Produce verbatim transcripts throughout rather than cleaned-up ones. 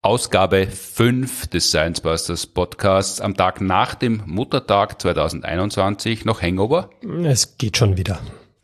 Ausgabe fünf des Science Busters Podcasts am Tag nach dem Muttertag zweitausendeinundzwanzig. Noch Hangover? Es geht schon wieder.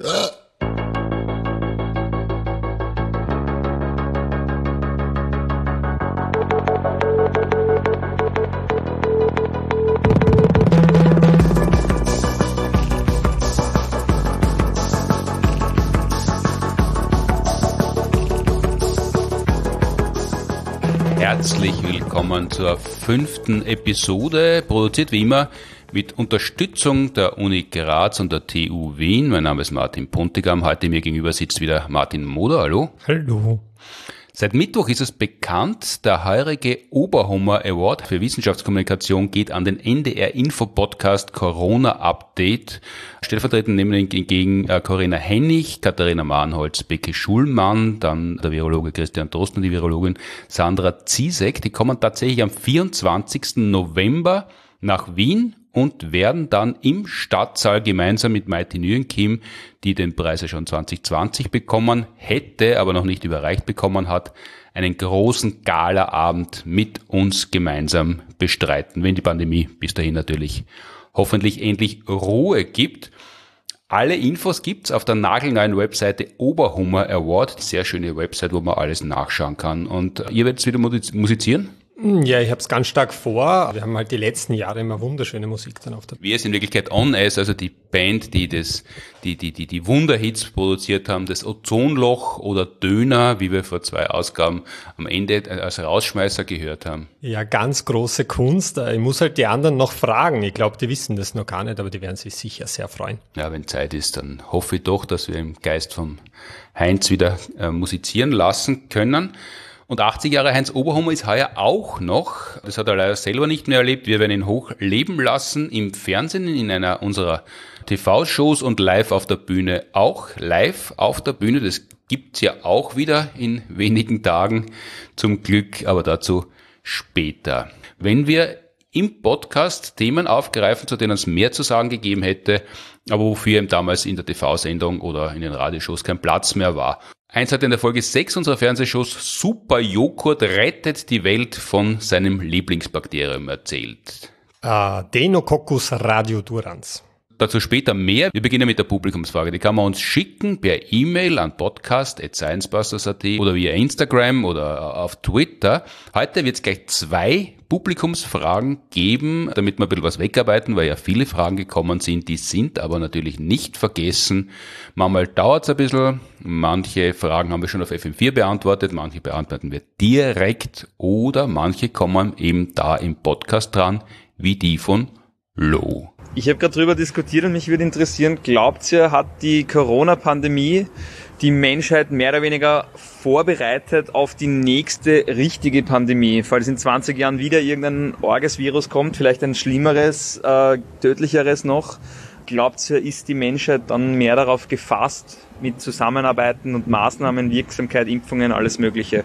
Herzlich willkommen zur fünften Episode, produziert wie immer mit Unterstützung der Uni Graz und der T U Wien. Mein Name ist Martin Puntigam, heute mir gegenüber sitzt wieder Martin Moder. Hallo. Hallo. Seit Mittwoch ist es bekannt, der heurige Oberhummer Award für Wissenschaftskommunikation geht an den N D R Info Podcast Corona Update. Stellvertretend nehmen gegen Corinna Hennig, Katharina Mahnholz, Beke Schulmann, dann der Virologe Christian Drosten und die Virologin Sandra Ziesek. Die kommen tatsächlich am vierundzwanzigsten November nach Wien und werden dann im Stadtsaal gemeinsam mit Maiti Nguyen-Kim, die den Preis ja schon zwanzig zwanzig bekommen hätte, aber noch nicht überreicht bekommen hat, einen großen Galaabend mit uns gemeinsam bestreiten, wenn die Pandemie bis dahin natürlich hoffentlich endlich Ruhe gibt. Alle Infos gibt's auf der nagelneuen Webseite Oberhummer Award, sehr schöne Website, wo man alles nachschauen kann. Und ihr werdet wieder musizieren? Ja, ich habe es ganz stark vor. Wir haben halt die letzten Jahre immer wunderschöne Musik dann auf der. Wir sind in Wirklichkeit On Air, also die Band, die das, die, die, die, die Wunderhits produziert haben, das Ozonloch oder Döner, wie wir vor zwei Ausgaben am Ende als Rausschmeißer gehört haben. Ja, ganz große Kunst. Ich muss halt die anderen noch fragen. Ich glaube, die wissen das noch gar nicht, aber die werden sich sicher sehr freuen. Ja, wenn Zeit ist, dann hoffe ich doch, dass wir im Geist vom Heinz wieder äh, musizieren lassen können. Und achtzig Jahre Heinz Oberhummer ist heuer auch noch, das hat er leider selber nicht mehr erlebt, wir werden ihn hoch leben lassen im Fernsehen, in einer unserer T V-Shows und live auf der Bühne. Auch live auf der Bühne, das gibt's ja auch wieder in wenigen Tagen zum Glück, aber dazu später. Wenn wir im Podcast Themen aufgreifen, zu denen es mehr zu sagen gegeben hätte, aber wofür ihm damals in der T V-Sendung oder in den Radioshows kein Platz mehr war. Eins hat in der Folge sechs unserer Fernsehshows Super Joghurt rettet die Welt von seinem Lieblingsbakterium erzählt. Uh, Deinococcus radiodurans. Dazu später mehr. Wir beginnen mit der Publikumsfrage. Die kann man uns schicken per E-Mail an podcast at sciencebusters punkt at oder via Instagram oder auf Twitter. Heute wird es gleich zwei Publikumsfragen geben, damit wir ein bisschen was wegarbeiten, weil ja viele Fragen gekommen sind. Die sind aber natürlich nicht vergessen. Manchmal dauert es ein bisschen. Manche Fragen haben wir schon auf F M vier beantwortet, manche beantworten wir direkt oder manche kommen eben da im Podcast dran, wie die von Lo. Ich habe gerade drüber diskutiert und mich würde interessieren, glaubt ihr, hat die Corona-Pandemie die Menschheit mehr oder weniger vorbereitet auf die nächste richtige Pandemie? Falls in zwanzig Jahren wieder irgendein Orges-Virus kommt, vielleicht ein schlimmeres, äh, tödlicheres noch, glaubt ihr, ist die Menschheit dann mehr darauf gefasst, mit Zusammenarbeiten und Maßnahmen, Wirksamkeit, Impfungen, alles Mögliche?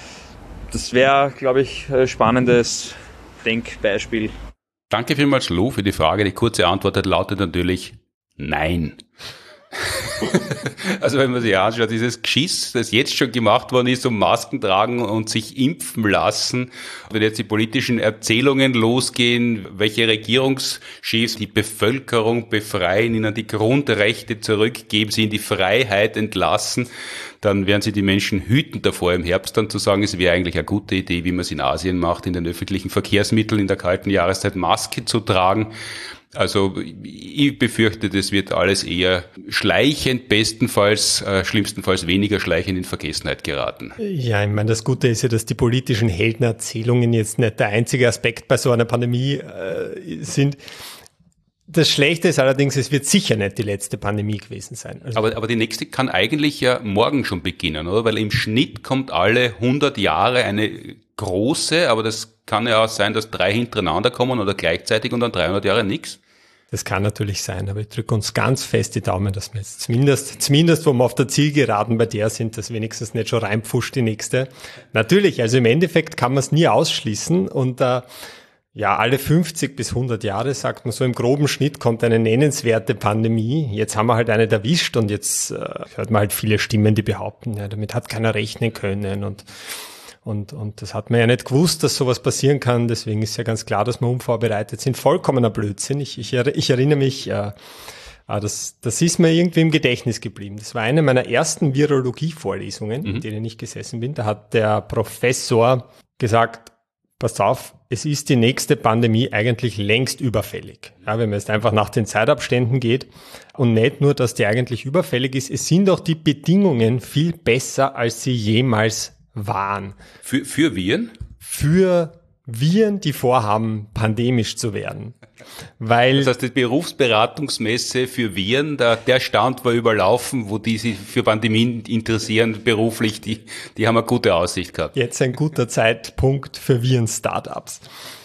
Das wäre, glaube ich, ein spannendes Denkbeispiel. Danke vielmals, Lo, für die Frage. Die kurze Antwort lautet natürlich nein. Also wenn man sich anschaut, dieses Geschiss, das jetzt schon gemacht worden ist, um Masken tragen und sich impfen lassen, wenn jetzt die politischen Erzählungen losgehen, welche Regierungschefs die Bevölkerung befreien, ihnen die Grundrechte zurückgeben, sie in die Freiheit entlassen, dann werden sie die Menschen hüten davor, im Herbst dann zu sagen, es wäre eigentlich eine gute Idee, wie man es in Asien macht, in den öffentlichen Verkehrsmitteln in der kalten Jahreszeit Maske zu tragen. Also ich befürchte, das wird alles eher schleichend, bestenfalls, äh, schlimmstenfalls weniger schleichend in Vergessenheit geraten. Ja, ich meine, das Gute ist ja, dass die politischen Heldenerzählungen jetzt nicht der einzige Aspekt bei so einer Pandemie äh, sind. Das Schlechte ist allerdings, es wird sicher nicht die letzte Pandemie gewesen sein. Also aber, aber die nächste kann eigentlich ja morgen schon beginnen, oder? Weil im Schnitt kommt alle hundert Jahre eine große, aber das kann ja auch sein, dass drei hintereinander kommen oder gleichzeitig und dann dreihundert Jahre nichts. Das kann natürlich sein, aber ich drücke uns ganz fest die Daumen, dass wir jetzt zumindest, zumindest wo wir auf der Zielgeraden bei der sind, dass wenigstens nicht schon reinpfuscht die nächste. Natürlich, also im Endeffekt kann man es nie ausschließen und äh, ja, alle fünfzig bis hundert Jahre, sagt man so, im groben Schnitt kommt eine nennenswerte Pandemie. Jetzt haben wir halt eine erwischt und jetzt äh, hört man halt viele Stimmen, die behaupten, ja, damit hat keiner rechnen können und Und, und das hat man ja nicht gewusst, dass sowas passieren kann. Deswegen ist ja ganz klar, dass wir unvorbereitet sind. Vollkommener Blödsinn. Ich, ich, ich erinnere mich, äh, das, das ist mir irgendwie im Gedächtnis geblieben. Das war eine meiner ersten Virologie-Vorlesungen, mhm. in denen ich gesessen bin. Da hat der Professor gesagt, passt auf, es ist die nächste Pandemie eigentlich längst überfällig. Ja, wenn man jetzt einfach nach den Zeitabständen geht und nicht nur, dass die eigentlich überfällig ist, es sind auch die Bedingungen viel besser, als sie jemals waren. Für, für Viren? Für Viren, die vorhaben, pandemisch zu werden. Weil das heißt, die Berufsberatungsmesse für Viren, der, der Stand war überlaufen, wo die sich für Pandemien interessieren, beruflich, die, die haben eine gute Aussicht gehabt. Jetzt ein guter Zeitpunkt für Viren-Startups.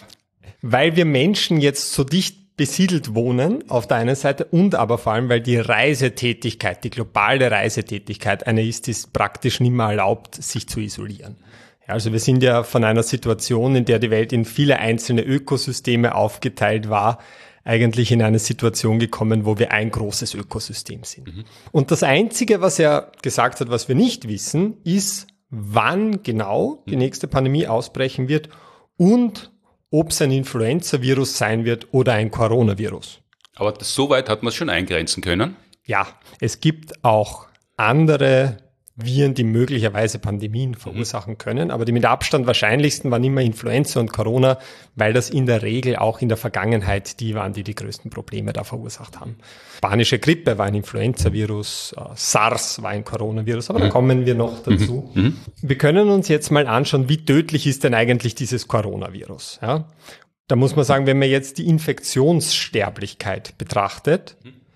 Weil wir Menschen jetzt so dicht besiedelt wohnen, auf der einen Seite, und aber vor allem, weil die Reisetätigkeit, die globale Reisetätigkeit eine ist, die es praktisch nicht mehr erlaubt, sich zu isolieren. Also wir sind ja von einer Situation, in der die Welt in viele einzelne Ökosysteme aufgeteilt war, eigentlich in eine Situation gekommen, wo wir ein großes Ökosystem sind. Mhm. Und das Einzige, was er gesagt hat, was wir nicht wissen, ist, wann genau die nächste Pandemie ausbrechen wird und ob es ein Influenza-Virus sein wird oder ein Coronavirus. Aber das, so weit hat man es schon eingrenzen können? Ja, es gibt auch andere Viren, die möglicherweise Pandemien verursachen können. Aber die mit Abstand wahrscheinlichsten waren immer Influenza und Corona, weil das in der Regel auch in der Vergangenheit die waren, die die größten Probleme da verursacht haben. Spanische Grippe war ein Influenza-Virus, äh, SARS war ein Coronavirus, aber da kommen wir noch dazu. Mhm. Wir können uns jetzt mal anschauen, wie tödlich ist denn eigentlich dieses Coronavirus? Ja? Da muss man sagen, wenn man jetzt die Infektionssterblichkeit betrachtet,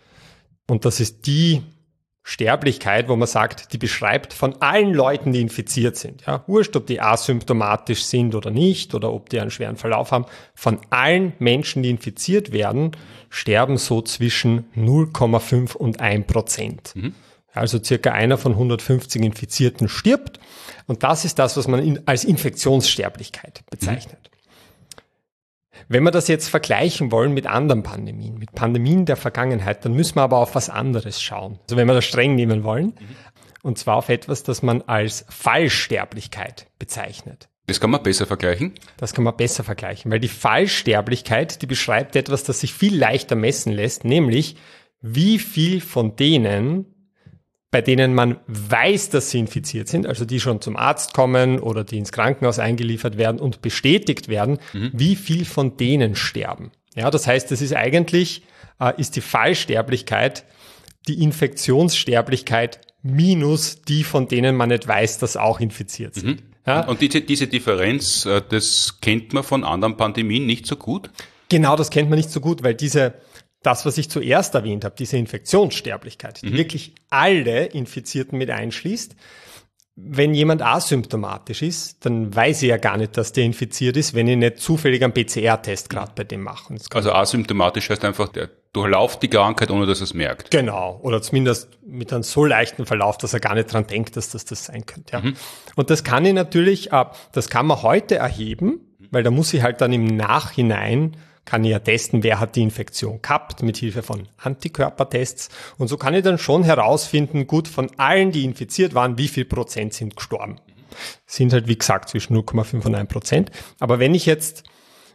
und das ist die Sterblichkeit, wo man sagt, die beschreibt von allen Leuten, die infiziert sind. Ja, wurscht, ob die asymptomatisch sind oder nicht oder ob die einen schweren Verlauf haben. Von allen Menschen, die infiziert werden, sterben so zwischen null Komma fünf und ein Prozent. Mhm. Also circa einer von hundertfünfzig Infizierten stirbt. Und das ist das, was man in, als Infektionssterblichkeit bezeichnet. Mhm. Wenn wir das jetzt vergleichen wollen mit anderen Pandemien, mit Pandemien der Vergangenheit, dann müssen wir aber auf was anderes schauen. Also wenn wir das streng nehmen wollen, mhm. und zwar auf etwas, das man als Fallsterblichkeit bezeichnet. Das kann man besser vergleichen? Das kann man besser vergleichen, weil die Fallsterblichkeit, die beschreibt etwas, das sich viel leichter messen lässt, nämlich wie viel von denen, bei denen man weiß, dass sie infiziert sind, also die schon zum Arzt kommen oder die ins Krankenhaus eingeliefert werden und bestätigt werden, mhm. wie viel von denen sterben. Ja, das heißt, das ist eigentlich, äh, ist die Fallsterblichkeit die Infektionssterblichkeit minus die, von denen man nicht weiß, dass auch infiziert sind. Mhm. Ja? Und diese, diese Differenz, äh, das kennt man von anderen Pandemien nicht so gut? Genau, das kennt man nicht so gut, weil diese Das, was ich zuerst erwähnt habe, diese Infektionssterblichkeit, die mhm. wirklich alle Infizierten mit einschließt. Wenn jemand asymptomatisch ist, dann weiß ich ja gar nicht, dass der infiziert ist, wenn ich nicht zufällig einen P C R-Test gerade bei dem mache. Also asymptomatisch heißt einfach, der durchlauft die Krankheit, ohne dass er es merkt. Genau, oder zumindest mit einem so leichten Verlauf, dass er gar nicht dran denkt, dass das das sein könnte. Ja. Mhm. Und das kann ich natürlich, das kann man heute erheben, weil da muss ich halt dann im Nachhinein kann ich ja testen, wer hat die Infektion gehabt, mit Hilfe von Antikörpertests. Und so kann ich dann schon herausfinden, gut, von allen, die infiziert waren, wie viel Prozent sind gestorben. Sind halt, wie gesagt, zwischen null Komma fünf und ein Prozent. Aber wenn ich jetzt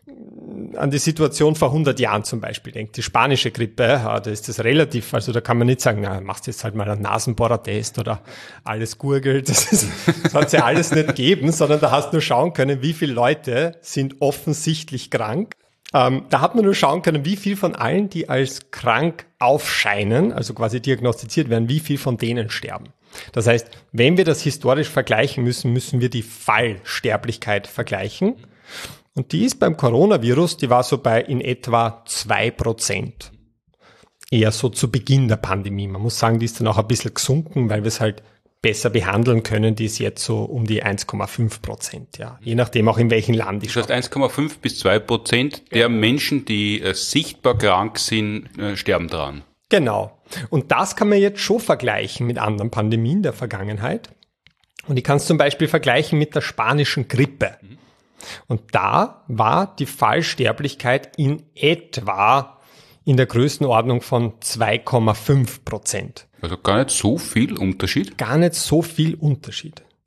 an die Situation vor hundert Jahren zum Beispiel denke, die spanische Grippe, ja, da ist das relativ, also da kann man nicht sagen, na, machst jetzt halt mal einen Nasenbohrertest oder alles gurgelt. Das, ist, das hat es ja alles nicht gegeben, sondern da hast du nur schauen können, wie viele Leute sind offensichtlich krank. Ähm, da hat man nur schauen können, wie viel von allen, die als krank aufscheinen, also quasi diagnostiziert werden, wie viel von denen sterben. Das heißt, wenn wir das historisch vergleichen müssen, müssen wir die Fallsterblichkeit vergleichen. Und die ist beim Coronavirus, die war so bei in etwa zwei Prozent. Eher so zu Beginn der Pandemie. Man muss sagen, die ist dann auch ein bisschen gesunken, weil wir es halt besser behandeln können, die ist jetzt so um die eins Komma fünf Prozent, ja. Je nachdem auch in welchem Land ich Das heißt, eins Komma fünf bis zwei Prozent der ja. Menschen, die äh, sichtbar krank sind, äh, sterben dran. Genau. Und das kann man jetzt schon vergleichen mit anderen Pandemien der Vergangenheit. Und ich kann es zum Beispiel vergleichen mit der spanischen Grippe. Mhm. Und da war die Fallsterblichkeit in etwa in der Größenordnung von zwei Komma fünf Prozent. Also gar nicht so viel Unterschied? Gar nicht so viel Unterschied.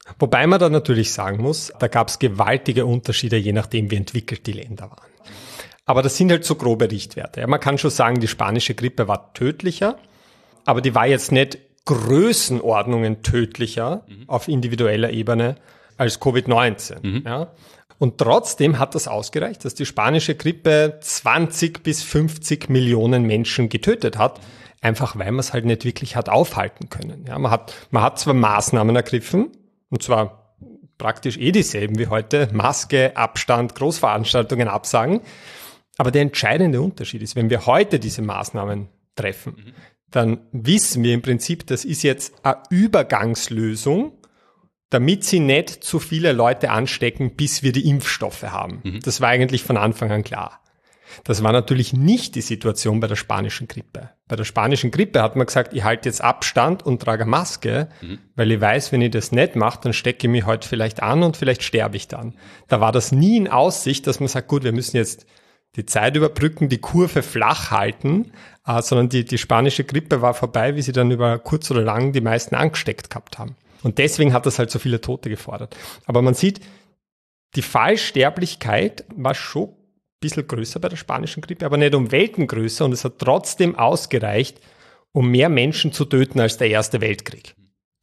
Wobei man da natürlich sagen muss, da gab es gewaltige Unterschiede, je nachdem, wie entwickelt die Länder waren. Aber das sind halt so grobe Richtwerte. Ja, man kann schon sagen, die spanische Grippe war tödlicher, aber die war jetzt nicht Größenordnungen tödlicher mhm. auf individueller Ebene als Covid neunzehn. Mhm. Ja. Und trotzdem hat das ausgereicht, dass die spanische Grippe zwanzig bis fünfzig Millionen Menschen getötet hat, einfach weil man es halt nicht wirklich hat aufhalten können. Ja, man hat, man hat zwar Maßnahmen ergriffen, und zwar praktisch eh dieselben wie heute, Maske, Abstand, Großveranstaltungen absagen, aber der entscheidende Unterschied ist, wenn wir heute diese Maßnahmen treffen, mhm. dann wissen wir im Prinzip, das ist jetzt eine Übergangslösung, damit sie nicht zu viele Leute anstecken, bis wir die Impfstoffe haben. Mhm. Das war eigentlich von Anfang an klar. Das war natürlich nicht die Situation bei der spanischen Grippe. Bei der spanischen Grippe hat man gesagt, ich halte jetzt Abstand und trage Maske, mhm. weil ich weiß, wenn ich das nicht mache, dann stecke ich mich heute vielleicht an und vielleicht sterbe ich dann. Da war das nie in Aussicht, dass man sagt, gut, wir müssen jetzt die Zeit überbrücken, die Kurve flach halten, äh, sondern die, die spanische Grippe war vorbei, wie sie dann über kurz oder lang die meisten angesteckt gehabt haben. Und deswegen hat das halt so viele Tote gefordert. Aber man sieht, die Fallsterblichkeit war schon ein bisschen größer bei der spanischen Grippe, aber nicht um Welten größer, und es hat trotzdem ausgereicht, um mehr Menschen zu töten als der Erste Weltkrieg.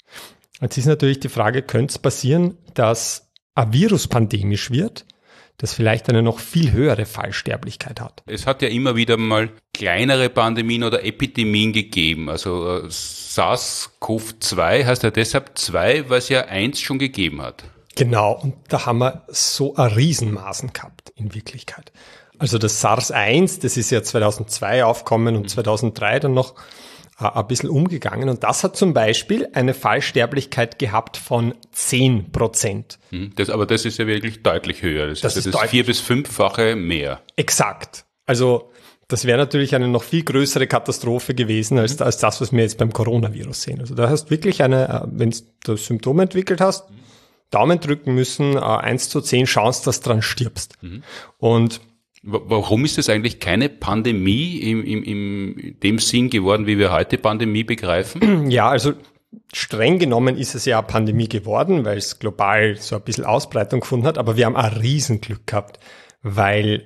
Jetzt ist natürlich die Frage, könnte es passieren, dass ein Virus pandemisch wird, das vielleicht eine noch viel höhere Fallsterblichkeit hat? Es hat ja immer wieder mal kleinere Pandemien oder Epidemien gegeben. Also äh, SARS-C o V zwei heißt ja deshalb zwei, weil es ja eins schon gegeben hat. Genau, und da haben wir so ein Riesenmaßen gehabt in Wirklichkeit. Also das SARS eins, das ist ja zweitausendzwei aufgekommen und zweitausenddrei dann noch äh, ein bisschen umgegangen. Und das hat zum Beispiel eine Fallsterblichkeit gehabt von zehn Prozent. Das, aber das ist ja wirklich deutlich höher. Das, das ist, ist das vier- bis fünffache mehr. Exakt. Also das wäre natürlich eine noch viel größere Katastrophe gewesen als, als das, was wir jetzt beim Coronavirus sehen. Also da hast du wirklich eine, wenn du Symptome entwickelt hast, Daumen drücken müssen, eins zu zehn Chance, dass du dran stirbst. Mhm. Und warum ist das eigentlich keine Pandemie im, im, im dem Sinn geworden, wie wir heute Pandemie begreifen? Ja, also streng genommen ist es ja eine Pandemie geworden, weil es global so ein bisschen Ausbreitung gefunden hat, aber wir haben ein Riesenglück gehabt, weil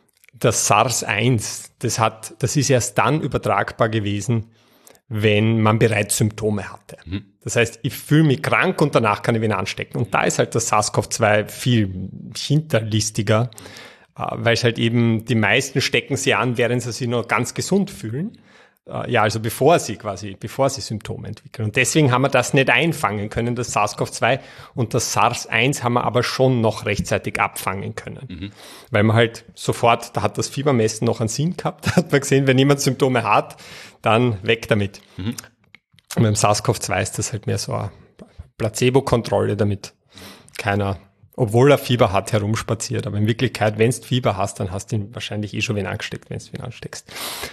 das SARS eins, das hat, das ist erst dann übertragbar gewesen, wenn man bereits Symptome hatte. Mhm. Das heißt, ich fühle mich krank und danach kann ich wen anstecken. Und da ist halt das SARS-C o V zwei viel hinterlistiger, weil es halt eben, die meisten stecken sie an, während sie sich noch ganz gesund fühlen. Ja, also bevor sie quasi, bevor sie Symptome entwickeln. Und deswegen haben wir das nicht einfangen können, das SARS-C o V zwei, und das SARS eins haben wir aber schon noch rechtzeitig abfangen können. Mhm. Weil man halt sofort, da hat das Fiebermessen noch einen Sinn gehabt, da hat man gesehen, wenn jemand Symptome hat, dann weg damit. Mhm. Und beim SARS-C o V zwei ist das halt mehr so eine Placebo-Kontrolle, damit keiner, obwohl er Fieber hat, herumspaziert. Aber in Wirklichkeit, wenn du Fieber hast, dann hast du ihn wahrscheinlich eh schon wen angesteckt, wenn du wen ansteckst.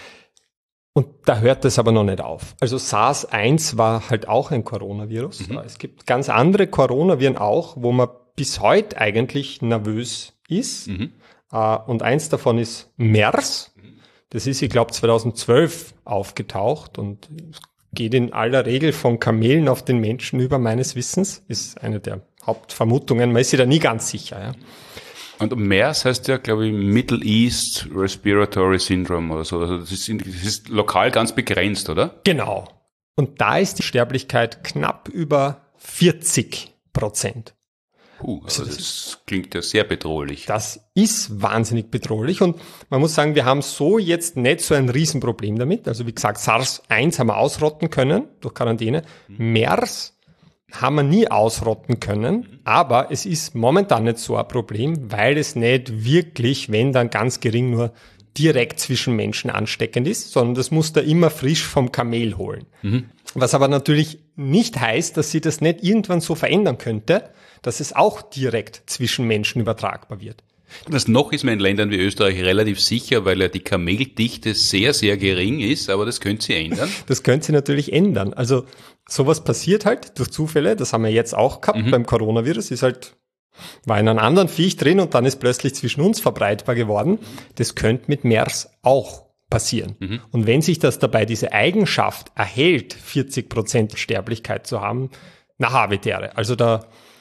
Und da hört es aber noch nicht auf. Also SARS eins war halt auch ein Coronavirus. Mhm. Es gibt ganz andere Coronaviren auch, wo man bis heute eigentlich nervös ist. Mhm. Und eins davon ist MERS. Das ist, ich glaube, zweitausendzwölf aufgetaucht und geht in aller Regel von Kamelen auf den Menschen über, meines Wissens. Ist eine der Hauptvermutungen. Man ist sich da nie ganz sicher, ja. Und MERS heißt ja, glaube ich, Middle East Respiratory Syndrome oder so. Also das ist, das ist lokal ganz begrenzt, oder? Genau. Und da ist die Sterblichkeit knapp über vierzig Prozent. Puh, also das, das klingt ja sehr bedrohlich. Das ist wahnsinnig bedrohlich, und man muss sagen, wir haben so jetzt nicht so ein Riesenproblem damit. Also wie gesagt, SARS eins haben wir ausrotten können durch Quarantäne. Mhm. MERS haben wir nie ausrotten können, aber es ist momentan nicht so ein Problem, weil es nicht wirklich, wenn dann ganz gering, nur direkt zwischen Menschen ansteckend ist, sondern das muss da immer frisch vom Kamel holen. Mhm. Was aber natürlich nicht heißt, dass sie das nicht irgendwann so verändern könnte, dass es auch direkt zwischen Menschen übertragbar wird. Das noch ist man in Ländern wie Österreich relativ sicher, weil ja die Kameldichte sehr, sehr gering ist, aber das könnte sie ändern. Das könnte sie natürlich ändern. Also sowas passiert halt durch Zufälle, das haben wir jetzt auch gehabt mhm. beim Coronavirus, ist halt, war in einem anderen Viech drin und dann ist plötzlich zwischen uns verbreitbar geworden. Das könnte mit MERS auch passieren. Mhm. Und wenn sich das dabei diese Eigenschaft erhält, vierzig Prozent Sterblichkeit zu haben, na Habitäre. Also da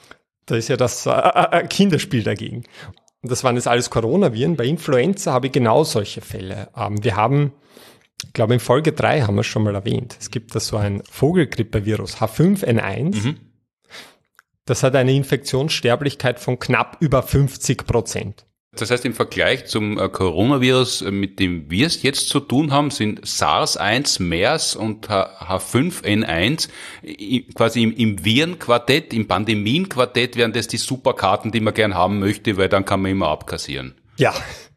Da ist ja das äh, ein Kinderspiel dagegen. Und das waren jetzt alles Coronaviren. Bei Influenza habe ich genau solche Fälle. Ähm, wir haben, ich glaube in Folge drei haben wir es schon mal erwähnt. Es gibt da so ein Vogelgrippevirus, H fünf N eins. Mhm. Das hat eine Infektionssterblichkeit von knapp über fünfzig Prozent. Das heißt, im Vergleich zum Coronavirus, mit dem wir es jetzt zu tun haben, sind SARS eins, MERS und H fünf N eins quasi im, im Virenquartett, im Pandemienquartett wären das die Superkarten, die man gern haben möchte, weil dann kann man immer abkassieren. Ja.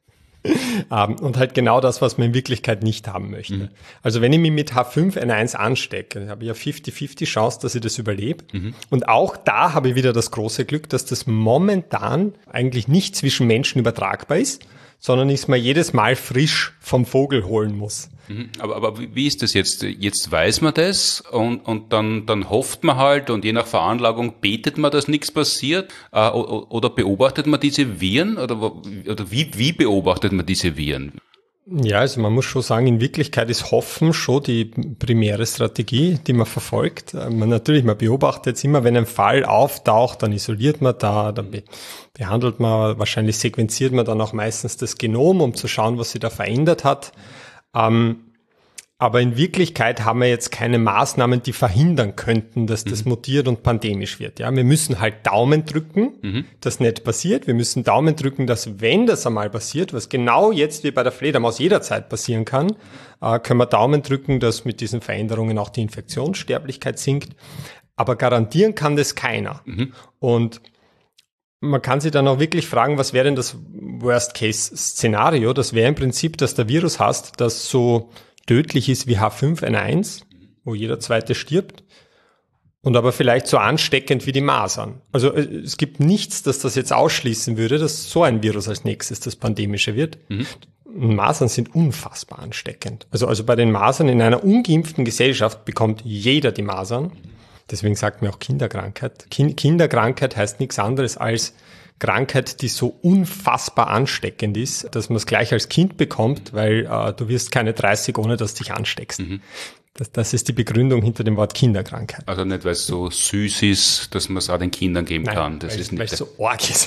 Und halt genau das, was man in Wirklichkeit nicht haben möchte. Mhm. Also wenn ich mich mit H fünf N eins anstecke, habe ich ja fünfzig fünfzig Chance, dass ich das überlebe. Mhm. Und auch da habe ich wieder das große Glück, dass das momentan eigentlich nicht zwischen Menschen übertragbar ist, sondern ich es mir jedes Mal frisch vom Vogel holen muss. Mhm. Aber, aber wie ist das jetzt? Jetzt weiß man das und, und dann, dann hofft man halt und je nach Veranlagung betet man, dass nichts passiert äh, oder beobachtet man diese Viren oder, oder wie, wie beobachtet man diese Viren? Ja, also man muss schon sagen, in Wirklichkeit ist Hoffen schon die primäre Strategie, die man verfolgt. Man natürlich, man beobachtet jetzt immer, wenn ein Fall auftaucht, dann isoliert man da, dann be- behandelt man, wahrscheinlich sequenziert man dann auch meistens das Genom, um zu schauen, was sich da verändert hat. Ähm, aber in Wirklichkeit haben wir jetzt keine Maßnahmen, die verhindern könnten, dass das mhm. mutiert und pandemisch wird. Ja, wir müssen halt Daumen drücken, mhm. dass nicht passiert. Wir müssen Daumen drücken, dass wenn das einmal passiert, was genau jetzt wie bei der Fledermaus jederzeit passieren kann, äh, können wir Daumen drücken, dass mit diesen Veränderungen auch die Infektionssterblichkeit sinkt. Aber garantieren kann das keiner. Mhm. Und man kann sich dann auch wirklich fragen, was wäre denn das Worst-Case-Szenario? Das wäre im Prinzip, dass der Virus hast, das so tödlich ist wie H fünf N eins, wo jeder Zweite stirbt, und aber vielleicht so ansteckend wie die Masern. Also es gibt nichts, das das jetzt ausschließen würde, dass so ein Virus als nächstes das pandemische wird. Mhm. Masern sind unfassbar ansteckend. Also, also bei den Masern in einer ungeimpften Gesellschaft bekommt jeder die Masern. Deswegen sagt man auch Kinderkrankheit. Kind, Kinderkrankheit heißt nichts anderes als Krankheit, die so unfassbar ansteckend ist, dass man es gleich als Kind bekommt, weil äh, du wirst keine dreißig, ohne dass du dich ansteckst. Mhm. Das, das ist die Begründung hinter dem Wort Kinderkrankheit. Also nicht, weil es so süß ist, dass man es auch den Kindern geben Nein, kann. Das weil, ist nicht weil es so arg ist.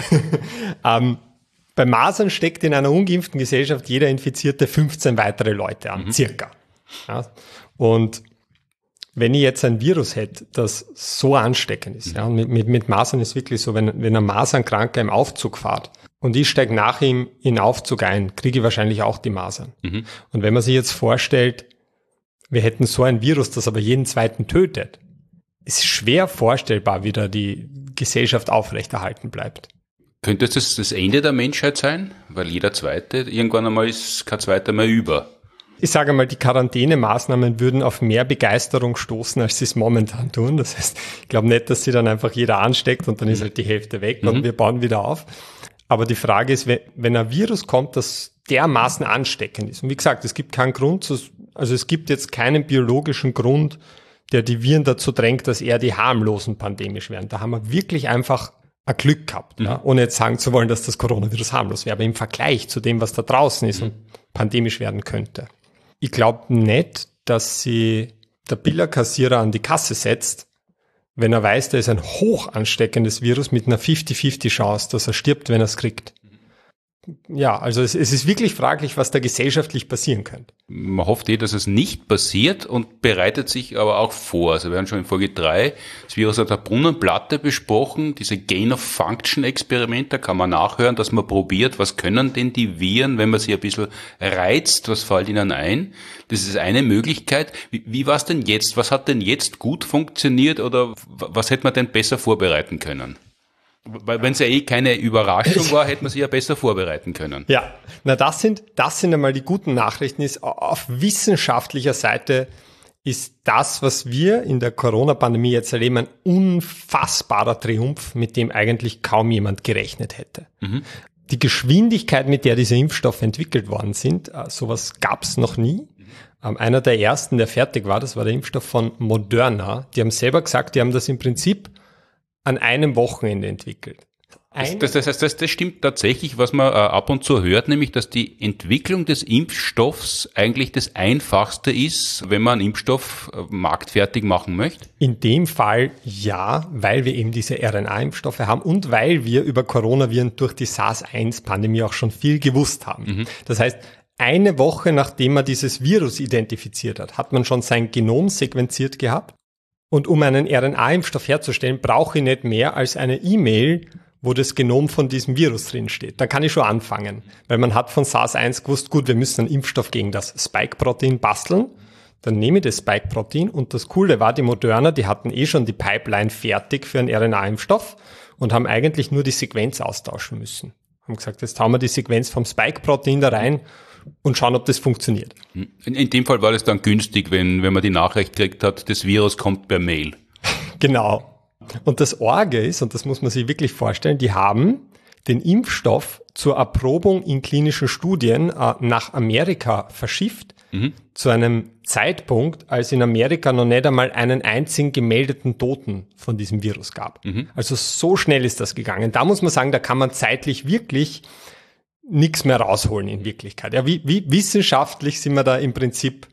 ähm, bei Masern steckt in einer ungeimpften Gesellschaft jeder Infizierte fünfzehn weitere Leute an, mhm. circa. Ja, und wenn ich jetzt ein Virus hätte, das so ansteckend ist, mhm. ja, mit, mit, mit Masern ist wirklich so, wenn, wenn ein Masernkranker im Aufzug fährt und ich steige nach ihm in den Aufzug ein, kriege ich wahrscheinlich auch die Masern. Mhm. Und wenn man sich jetzt vorstellt, wir hätten so ein Virus, das aber jeden Zweiten tötet, ist schwer vorstellbar, wie da die Gesellschaft aufrechterhalten bleibt. Könnte das das Ende der Menschheit sein? Weil jeder Zweite, irgendwann einmal ist kein Zweiter mehr über. Ich sage mal, die Quarantänemaßnahmen würden auf mehr Begeisterung stoßen, als sie es momentan tun. Das heißt, ich glaube nicht, dass sie dann einfach jeder ansteckt und dann ist halt die Hälfte weg mhm. und wir bauen wieder auf. Aber die Frage ist, wenn ein Virus kommt, das dermaßen ansteckend ist. Und wie gesagt, es gibt keinen Grund, zu, also es gibt jetzt keinen biologischen Grund, der die Viren dazu drängt, dass eher die harmlosen pandemisch werden. Da haben wir wirklich einfach ein Glück gehabt, mhm. ja, ohne jetzt sagen zu wollen, dass das Coronavirus harmlos wäre. Aber im Vergleich zu dem, was da draußen ist mhm. und pandemisch werden könnte. Ich glaube nicht, dass sie der Billerkassierer an die Kasse setzt, wenn er weiß, da ist ein hoch ansteckendes Virus mit einer fünfzig fünfzig Chance, dass er stirbt, wenn er es kriegt. Ja, also es, es ist wirklich fraglich, was da gesellschaftlich passieren könnte. Man hofft eh, dass es nicht passiert und bereitet sich aber auch vor. Also wir haben schon in Folge drei das Virus an der Brunnenplatte besprochen, diese Gain-of-Function-Experiment, da kann man nachhören, dass man probiert, was können denn die Viren, wenn man sie ein bisschen reizt, was fällt ihnen ein? Das ist eine Möglichkeit. Wie, wie war es denn jetzt? Was hat denn jetzt gut funktioniert oder was hätte man denn besser vorbereiten können? Weil wenn es ja eh keine Überraschung war, hätte man sich ja besser vorbereiten können. Ja, na das sind, das sind einmal die guten Nachrichten. Ist, auf wissenschaftlicher Seite ist das, was wir in der Corona-Pandemie jetzt erleben, ein unfassbarer Triumph, mit dem eigentlich kaum jemand gerechnet hätte. Mhm. Die Geschwindigkeit, mit der diese Impfstoffe entwickelt worden sind, sowas gab es noch nie. Ähm, einer der ersten, der fertig war, das war der Impfstoff von Moderna. Die haben selber gesagt, die haben das im Prinzip an einem Wochenende entwickelt. Das, das, das heißt, das, das stimmt tatsächlich, was man äh, ab und zu hört, nämlich, dass die Entwicklung des Impfstoffs eigentlich das Einfachste ist, wenn man einen Impfstoff äh, marktfertig machen möchte? In dem Fall ja, weil wir eben diese R N A-Impfstoffe haben und weil wir über Coronaviren durch die SARS eins Pandemie auch schon viel gewusst haben. Mhm. Das heißt, eine Woche nachdem man dieses Virus identifiziert hat, hat man schon sein Genom sequenziert gehabt. Und um einen R N A-Impfstoff herzustellen, brauche ich nicht mehr als eine E-Mail, wo das Genom von diesem Virus drin steht. Dann kann ich schon anfangen, weil man hat von SARS eins gewusst, gut, wir müssen einen Impfstoff gegen das Spike-Protein basteln. Dann nehme ich das Spike-Protein und das Coole war, die Moderna, die hatten eh schon die Pipeline fertig für einen R N A-Impfstoff und haben eigentlich nur die Sequenz austauschen müssen. Haben gesagt, jetzt hauen wir die Sequenz vom Spike-Protein da rein und schauen, ob das funktioniert. In, in dem Fall war es dann günstig, wenn, wenn man die Nachricht gekriegt hat, das Virus kommt per Mail. Genau. Und das Orge ist, und das muss man sich wirklich vorstellen, die haben den Impfstoff zur Erprobung in klinischen Studien äh, nach Amerika verschifft, mhm. zu einem Zeitpunkt, als in Amerika noch nicht einmal einen einzigen gemeldeten Toten von diesem Virus gab. Mhm. Also so schnell ist das gegangen. Da muss man sagen, da kann man zeitlich wirklich nichts mehr rausholen in Wirklichkeit. Ja, wie, wie wissenschaftlich sind wir da im Prinzip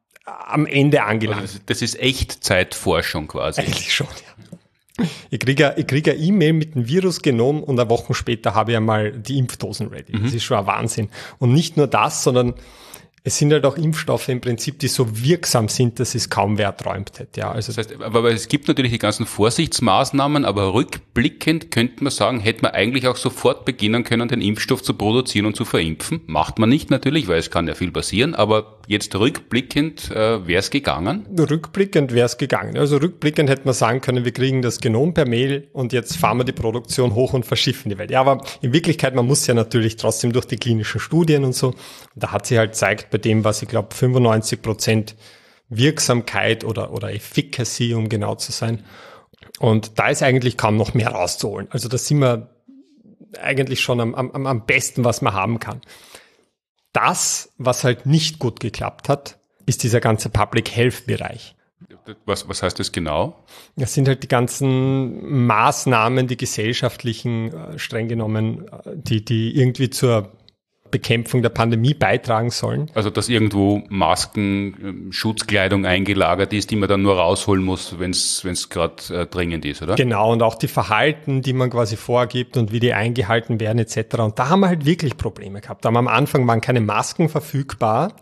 am Ende angelangt. Also das ist Echtzeitforschung quasi. Eigentlich schon, ja. Ich kriege ich kriege eine E-Mail mit dem Virusgenom und eine Woche später habe ich einmal die Impfdosen ready. Mhm. Das ist schon ein Wahnsinn. Und nicht nur das, sondern es sind halt auch Impfstoffe im Prinzip, die so wirksam sind, dass es kaum wer erträumt hätte. Ja, also das heißt, aber es gibt natürlich die ganzen Vorsichtsmaßnahmen, aber rückblickend könnte man sagen, hätte man eigentlich auch sofort beginnen können, den Impfstoff zu produzieren und zu verimpfen. Macht man nicht natürlich, weil es kann ja viel passieren, aber jetzt rückblickend äh, wäre es gegangen? Rückblickend wäre es gegangen. Also rückblickend hätte man sagen können, wir kriegen das Genom per Mail und jetzt fahren wir die Produktion hoch und verschiffen die Welt. Ja, aber in Wirklichkeit, man muss ja natürlich trotzdem durch die klinischen Studien und so. Und da hat sich halt gezeigt, bei dem, was ich glaube, fünfundneunzig Prozent Wirksamkeit oder, oder Efficacy, um genau zu sein. Und da ist eigentlich kaum noch mehr rauszuholen. Also da sind wir eigentlich schon am, am, am besten, was man haben kann. Das, was halt nicht gut geklappt hat, ist dieser ganze Public Health Bereich. Was, was heißt das genau? Das sind halt die ganzen Maßnahmen, die gesellschaftlichen, streng genommen, die, die irgendwie zur Bekämpfung der Pandemie beitragen sollen. Also dass irgendwo Masken, Schutzkleidung eingelagert ist, die man dann nur rausholen muss, wenn es wenn es gerade äh, dringend ist, oder? Genau, und auch die Verhalten, die man quasi vorgibt und wie die eingehalten werden et cetera. Und da haben wir halt wirklich Probleme gehabt. Da haben am Anfang waren keine Masken verfügbar.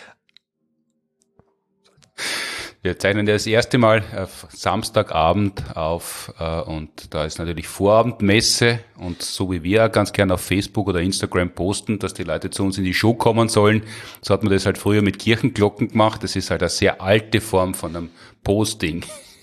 Wir zeichnen das erste Mal auf Samstagabend auf äh, und da ist natürlich Vorabendmesse und so wie wir ganz gern auf Facebook oder Instagram posten, dass die Leute zu uns in die Show kommen sollen, so hat man das halt früher mit Kirchenglocken gemacht. Das ist halt eine sehr alte Form von einem Posting.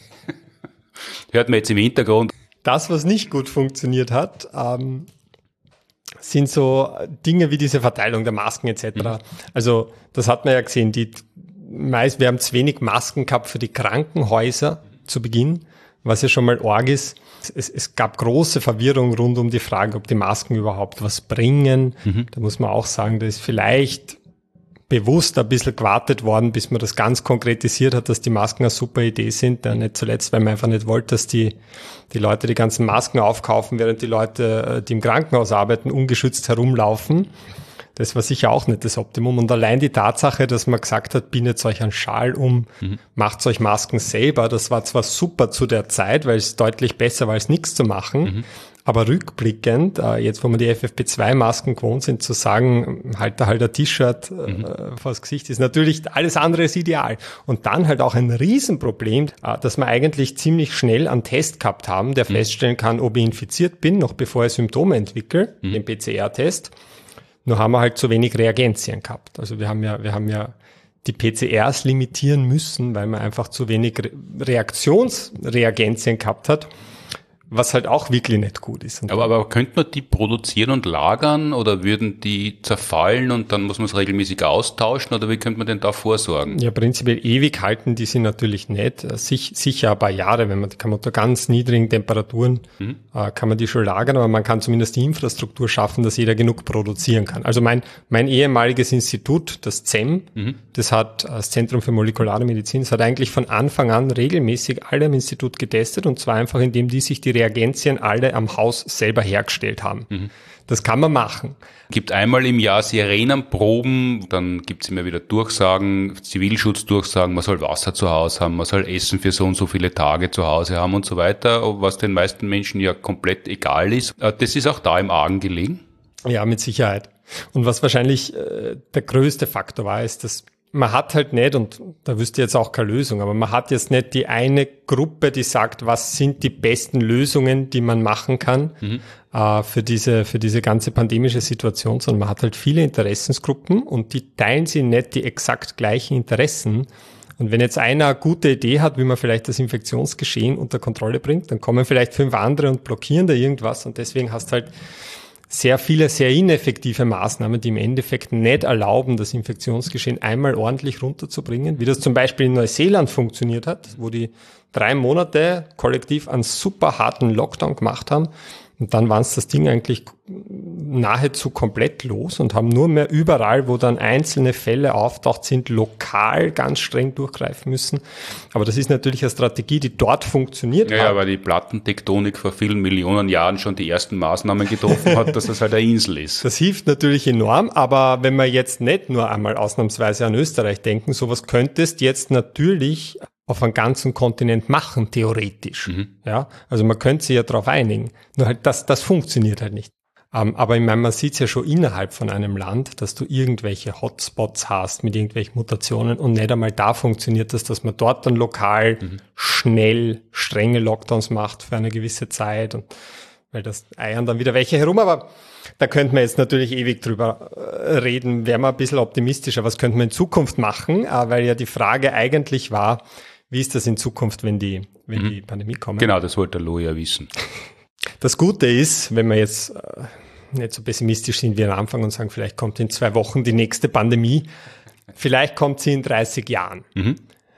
Hört man jetzt im Hintergrund. Das, was nicht gut funktioniert hat, ähm, sind so Dinge wie diese Verteilung der Masken et cetera. Mhm. Also das hat man ja gesehen, die meist, wir haben zu wenig Masken gehabt für die Krankenhäuser zu Beginn, was ja schon mal arg ist. Es, es gab große Verwirrung rund um die Frage, ob die Masken überhaupt was bringen. Mhm. Da muss man auch sagen, da ist vielleicht bewusst ein bisschen gewartet worden, bis man das ganz konkretisiert hat, dass die Masken eine super Idee sind. Ja, nicht zuletzt, weil man einfach nicht wollte, dass die, die Leute die ganzen Masken aufkaufen, während die Leute, die im Krankenhaus arbeiten, ungeschützt herumlaufen. Das war sicher auch nicht das Optimum. Und allein die Tatsache, dass man gesagt hat, bindet euch einen Schal um, mhm. macht euch Masken selber, das war zwar super zu der Zeit, weil es deutlich besser war, als nichts zu machen, mhm. aber rückblickend, jetzt wo wir die F F P zwei Masken gewohnt sind, zu sagen, halt da halt ein T-Shirt mhm. äh, vors Gesicht, ist natürlich alles andere ist ideal. Und dann halt auch ein Riesenproblem, dass wir eigentlich ziemlich schnell einen Test gehabt haben, der mhm. feststellen kann, ob ich infiziert bin, noch bevor ich Symptome entwickle, mhm. den P C R-Test. Nur haben wir halt zu wenig Reagenzien gehabt. Also wir haben ja, wir haben ja die P C Rs limitieren müssen, weil man einfach zu wenig Re- Reaktionsreagenzien gehabt hat, was halt auch wirklich nicht gut ist. Aber, aber könnte man die produzieren und lagern oder würden die zerfallen und dann muss man es regelmäßig austauschen oder wie könnte man denn da vorsorgen? Ja, prinzipiell ewig halten die sie natürlich nicht. Sich, sicher ein paar Jahre, wenn man, kann man unter ganz niedrigen Temperaturen, mhm. äh, kann man die schon lagern, aber man kann zumindest die Infrastruktur schaffen, dass jeder genug produzieren kann. Also mein, mein ehemaliges Institut, das Z E M, mhm. das hat, das Zentrum für molekulare Medizin, das hat eigentlich von Anfang an regelmäßig alle im Institut getestet und zwar einfach, indem die sich die Reagenzien alle am Haus selber hergestellt haben. Mhm. Das kann man machen. Gibt einmal im Jahr Sirenenproben, dann gibt es immer wieder Durchsagen, Zivilschutzdurchsagen, man soll Wasser zu Hause haben, man soll Essen für so und so viele Tage zu Hause haben und so weiter, was den meisten Menschen ja komplett egal ist. Das ist auch da im Argen gelegen? Ja, mit Sicherheit. Und was wahrscheinlich äh, der größte Faktor war, ist, dass man hat halt nicht, und da wüsste ich jetzt auch keine Lösung, aber man hat jetzt nicht die eine Gruppe, die sagt, was sind die besten Lösungen, die man machen kann mhm. äh, für diese für diese ganze pandemische Situation, sondern man hat halt viele Interessensgruppen und die teilen sie nicht die exakt gleichen Interessen. Und wenn jetzt einer eine gute Idee hat, wie man vielleicht das Infektionsgeschehen unter Kontrolle bringt, dann kommen vielleicht fünf andere und blockieren da irgendwas, und deswegen hast halt sehr viele, sehr ineffektive Maßnahmen, die im Endeffekt nicht erlauben, das Infektionsgeschehen einmal ordentlich runterzubringen, wie das zum Beispiel in Neuseeland funktioniert hat, wo die drei Monate kollektiv einen super harten Lockdown gemacht haben. Und dann waren es das Ding eigentlich nahezu komplett los und haben nur mehr überall, wo dann einzelne Fälle auftaucht sind, lokal ganz streng durchgreifen müssen. Aber das ist natürlich eine Strategie, die dort funktioniert hat. Ja, ja, weil die Plattentektonik vor vielen Millionen Jahren schon die ersten Maßnahmen getroffen hat, dass das halt eine Insel ist. Das hilft natürlich enorm, aber wenn wir jetzt nicht nur einmal ausnahmsweise an Österreich denken, sowas könntest jetzt natürlich auf einem ganzen Kontinent machen, theoretisch. Mhm. Ja, also man könnte sich ja darauf einigen. Nur halt, das, das funktioniert halt nicht. Um, aber ich meine, man sieht es ja schon innerhalb von einem Land, dass du irgendwelche Hotspots hast mit irgendwelchen Mutationen, und nicht einmal da funktioniert das, dass man dort dann lokal mhm. schnell strenge Lockdowns macht für eine gewisse Zeit, und weil das eiern dann wieder welche herum. Aber da könnte man jetzt natürlich ewig drüber reden. Wären wir ein bisschen optimistischer, was könnte man in Zukunft machen? Weil ja die Frage eigentlich war, wie ist das in Zukunft, wenn die, wenn mhm. die Pandemie kommt? Genau, das wollte der Lo ja wissen. Das Gute ist, wenn wir jetzt äh, nicht so pessimistisch sind wie am Anfang und sagen, vielleicht kommt in zwei Wochen die nächste Pandemie, vielleicht kommt sie in dreißig Jahren. Mhm.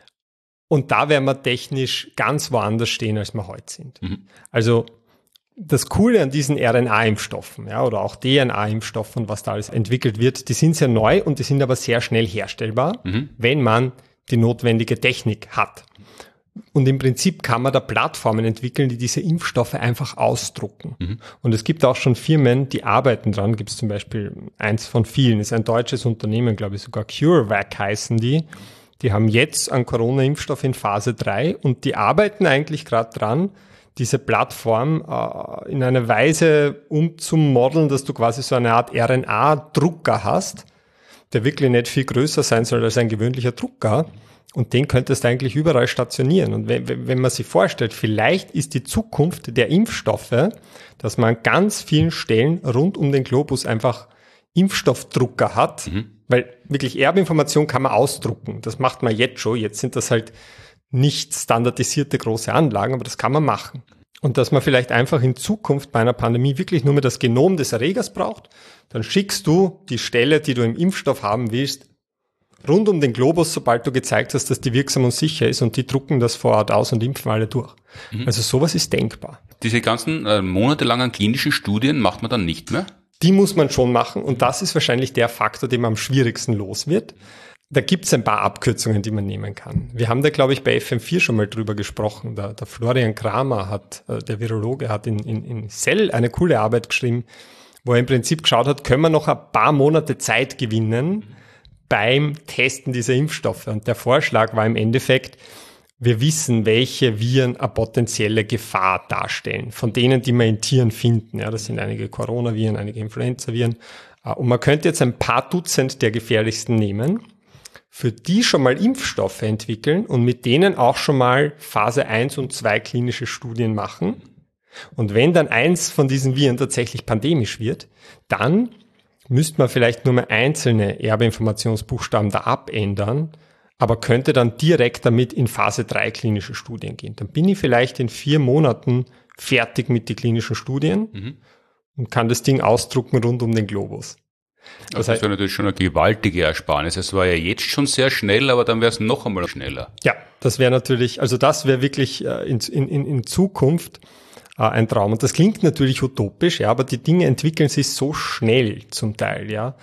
Und da werden wir technisch ganz woanders stehen, als wir heute sind. Mhm. Also das Coole an diesen R N A-Impfstoffen, ja, oder auch D N A-Impfstoffen, was da alles entwickelt wird, die sind sehr neu und die sind aber sehr schnell herstellbar, mhm. wenn man die notwendige Technik hat. Und im Prinzip kann man da Plattformen entwickeln, die diese Impfstoffe einfach ausdrucken. Mhm. Und es gibt auch schon Firmen, die arbeiten dran. Gibt es zum Beispiel eins von vielen, ist ein deutsches Unternehmen, glaube ich sogar, CureVac heißen die. Die haben jetzt einen Corona-Impfstoff in Phase drei und die arbeiten eigentlich gerade dran, diese Plattform äh, in einer Weise umzumodeln, dass du quasi so eine Art R N A-Drucker hast, der wirklich nicht viel größer sein soll als ein gewöhnlicher Drucker. Und den könntest du eigentlich überall stationieren. Und wenn, wenn man sich vorstellt, vielleicht ist die Zukunft der Impfstoffe, dass man an ganz vielen Stellen rund um den Globus einfach Impfstoffdrucker hat, mhm. weil wirklich Erbinformation kann man ausdrucken. Das macht man jetzt schon. Jetzt sind das halt nicht standardisierte große Anlagen, aber das kann man machen. Und dass man vielleicht einfach in Zukunft bei einer Pandemie wirklich nur mehr das Genom des Erregers braucht, dann schickst du die Stelle, die du im Impfstoff haben willst, rund um den Globus, sobald du gezeigt hast, dass die wirksam und sicher ist, und die drucken das vor Ort aus und impfen alle durch. Mhm. Also sowas ist denkbar. Diese ganzen äh, monatelangen klinischen Studien macht man dann nicht mehr? Die muss man schon machen, und das ist wahrscheinlich der Faktor, den man am schwierigsten los wird. Da gibt es ein paar Abkürzungen, die man nehmen kann. Wir haben da, glaube ich, bei F M vier schon mal drüber gesprochen. Der, der Florian Kramer, hat, äh, der Virologe, hat in, in, in Cell eine coole Arbeit geschrieben, wo er im Prinzip geschaut hat, können wir noch ein paar Monate Zeit gewinnen beim Testen dieser Impfstoffe. Und der Vorschlag war im Endeffekt, wir wissen, welche Viren eine potenzielle Gefahr darstellen, von denen, die wir in Tieren finden. Ja, das sind einige Coronaviren, einige Influenzaviren. Und man könnte jetzt ein paar Dutzend der gefährlichsten nehmen, für die schon mal Impfstoffe entwickeln und mit denen auch schon mal Phase eins und zwei klinische Studien machen. Und wenn dann eins von diesen Viren tatsächlich pandemisch wird, dann müsste man vielleicht nur mehr einzelne Erbinformationsbuchstaben da abändern, aber könnte dann direkt damit in Phase drei klinische Studien gehen. Dann bin ich vielleicht in vier Monaten fertig mit den klinischen Studien mhm. und kann das Ding ausdrucken rund um den Globus. Das, also das wäre natürlich schon eine gewaltige Ersparnis. Es war ja jetzt schon sehr schnell, aber dann wäre es noch einmal schneller. Ja, das wäre natürlich, also das wäre wirklich äh, in, in, in Zukunft äh, ein Traum. Und das klingt natürlich utopisch, ja, aber die Dinge entwickeln sich so schnell zum Teil, ja.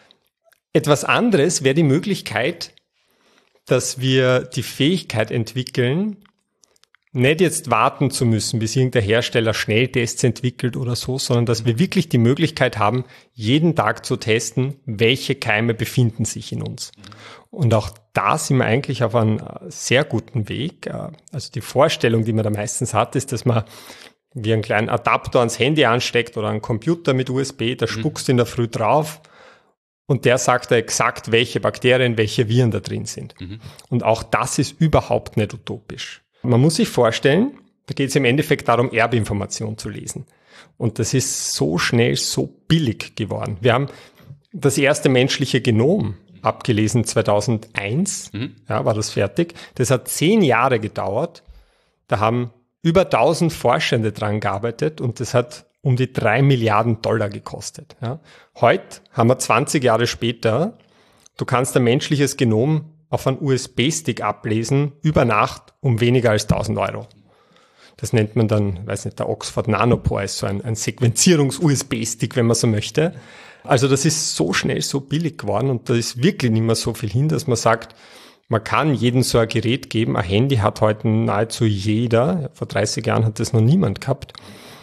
Etwas anderes wäre die Möglichkeit, dass wir die Fähigkeit entwickeln, nicht jetzt warten zu müssen, bis irgendein Hersteller Schnelltests entwickelt oder so, sondern dass wir wirklich die Möglichkeit haben, jeden Tag zu testen, welche Keime befinden sich in uns. Und auch da sind wir eigentlich auf einem sehr guten Weg. Also die Vorstellung, die man da meistens hat, ist, dass man wie einen kleinen Adapter ans Handy ansteckt oder einen Computer mit U S B, da spuckst du in der Früh drauf und der sagt da exakt, welche Bakterien, welche Viren da drin sind. Mhm. Und auch das ist überhaupt nicht utopisch. Man muss sich vorstellen, da geht es im Endeffekt darum, Erbinformation zu lesen. Und das ist so schnell, so billig geworden. Wir haben das erste menschliche Genom abgelesen zweitausendeins, mhm. ja, war das fertig. Das hat zehn Jahre gedauert. Da haben über tausend Forschende dran gearbeitet und das hat um die drei Milliarden Dollar gekostet. Ja. Heute haben wir zwanzig Jahre später, du kannst ein menschliches Genom auf einen U S B-Stick ablesen, über Nacht um weniger als tausend Euro. Das nennt man dann, weiß nicht, der Oxford Nanopore ist so ein, ein Sequenzierungs-U S B-Stick, wenn man so möchte. Also das ist so schnell, so billig geworden und da ist wirklich nicht mehr so viel hin, dass man sagt, man kann jedem so ein Gerät geben. Ein Handy hat heute nahezu jeder. Vor dreißig Jahren hat das noch niemand gehabt.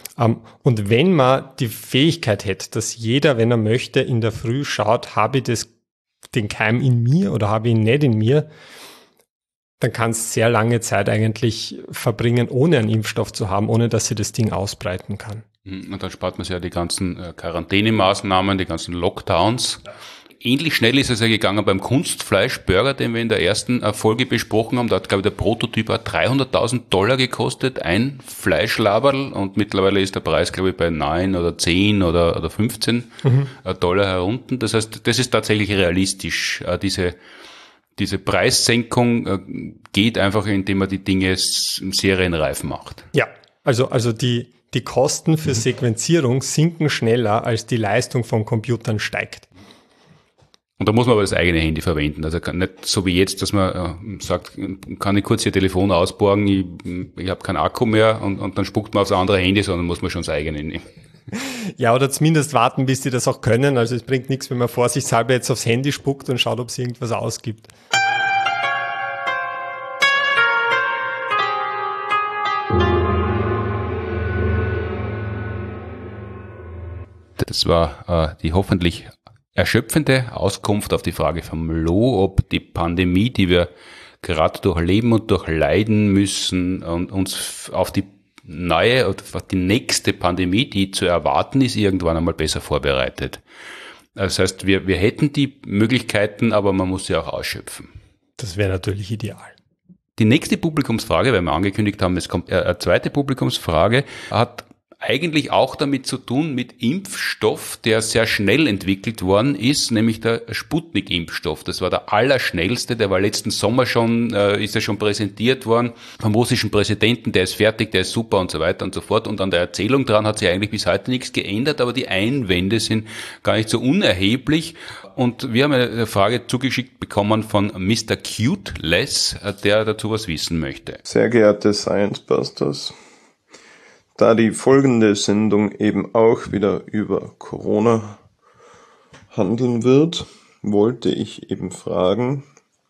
Und wenn man die Fähigkeit hätte, dass jeder, wenn er möchte, in der Früh schaut, habe ich das, den Keim in mir oder habe ich ihn nicht in mir, dann kann es sehr lange Zeit eigentlich verbringen, ohne einen Impfstoff zu haben, ohne dass sie das Ding ausbreiten kann. Und dann spart man sich ja die ganzen Quarantänemaßnahmen, die ganzen Lockdowns. Ähnlich schnell ist es ja gegangen beim Kunstfleischburger, den wir in der ersten Folge besprochen haben. Da hat, glaube ich, der Prototyp dreihunderttausend Dollar gekostet, ein Fleischlaberl. Und mittlerweile ist der Preis, glaube ich, bei neun oder zehn oder, oder fünfzehn mhm. Dollar herunter. Das heißt, das ist tatsächlich realistisch. Diese, diese Preissenkung geht einfach, indem man die Dinge serienreif macht. Ja, also, also die, die Kosten für Sequenzierung sinken schneller, als die Leistung von Computern steigt. Und da muss man aber das eigene Handy verwenden. Also nicht so wie jetzt, dass man äh, sagt, kann ich kurz Ihr Telefon ausborgen, ich, ich habe keinen Akku mehr und, und dann spuckt man aufs andere Handy, sondern muss man schon das eigene nehmen. Ja, oder zumindest warten, bis die das auch können. Also es bringt nichts, wenn man vorsichtshalber jetzt aufs Handy spuckt und schaut, ob es irgendwas ausgibt. Das war äh, die hoffentlich erschöpfende Auskunft auf die Frage vom Lo, ob die Pandemie, die wir gerade durchleben und durchleiden müssen und uns auf die neue oder auf die nächste Pandemie, die zu erwarten ist, irgendwann einmal besser vorbereitet. Das heißt, wir, wir hätten die Möglichkeiten, aber man muss sie auch ausschöpfen. Das wäre natürlich ideal. Die nächste Publikumsfrage, weil wir angekündigt haben, es kommt eine zweite Publikumsfrage, hat eigentlich auch damit zu tun mit Impfstoff, der sehr schnell entwickelt worden ist, nämlich der Sputnik-Impfstoff. Das war der allerschnellste, der war letzten Sommer schon, äh, ist er schon präsentiert worden vom russischen Präsidenten, der ist fertig, der ist super und so weiter und so fort. Und an der Erzählung dran hat sich eigentlich bis heute nichts geändert, aber die Einwände sind gar nicht so unerheblich. Und wir haben eine Frage zugeschickt bekommen von Mister Cuteless, der dazu was wissen möchte. Sehr geehrte Science Busters, da die folgende Sendung eben auch wieder über Corona handeln wird, wollte ich eben fragen,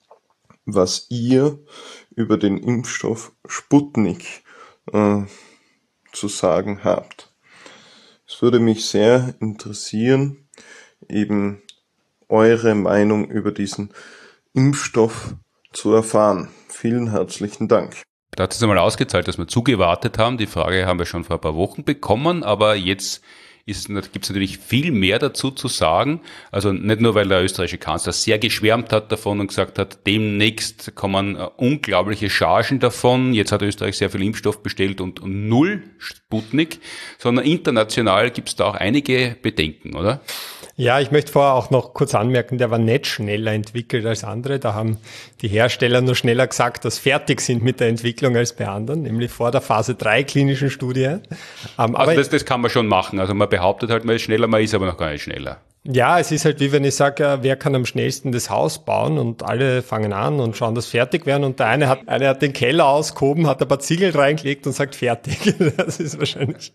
was ihr über den Impfstoff Sputnik äh, zu sagen habt. Es würde mich sehr interessieren, eben eure Meinung über diesen Impfstoff zu erfahren. Vielen herzlichen Dank. Da hat es einmal ausgezahlt, dass wir zugewartet haben. Die Frage haben wir schon vor ein paar Wochen bekommen, aber jetzt gibt es natürlich viel mehr dazu zu sagen. Also nicht nur, weil der österreichische Kanzler sehr geschwärmt hat davon und gesagt hat, demnächst kommen unglaubliche Chargen davon. Jetzt hat Österreich sehr viel Impfstoff bestellt und, und null Sputnik, sondern international gibt es da auch einige Bedenken, oder? Ja, ich möchte vorher auch noch kurz anmerken, der war nicht schneller entwickelt als andere. Da haben die Hersteller nur schneller gesagt, dass fertig sind mit der Entwicklung als bei anderen, nämlich vor der Phase drei klinischen Studie. Ähm, also aber das, das kann man schon machen. Also man behauptet halt, man ist schneller, man ist aber noch gar nicht schneller. Ja, es ist halt wie wenn ich sage, wer kann am schnellsten das Haus bauen und alle fangen an und schauen, dass fertig werden und der eine hat, eine hat den Keller ausgehoben, hat ein paar Ziegel reingelegt und sagt fertig. Das ist wahrscheinlich.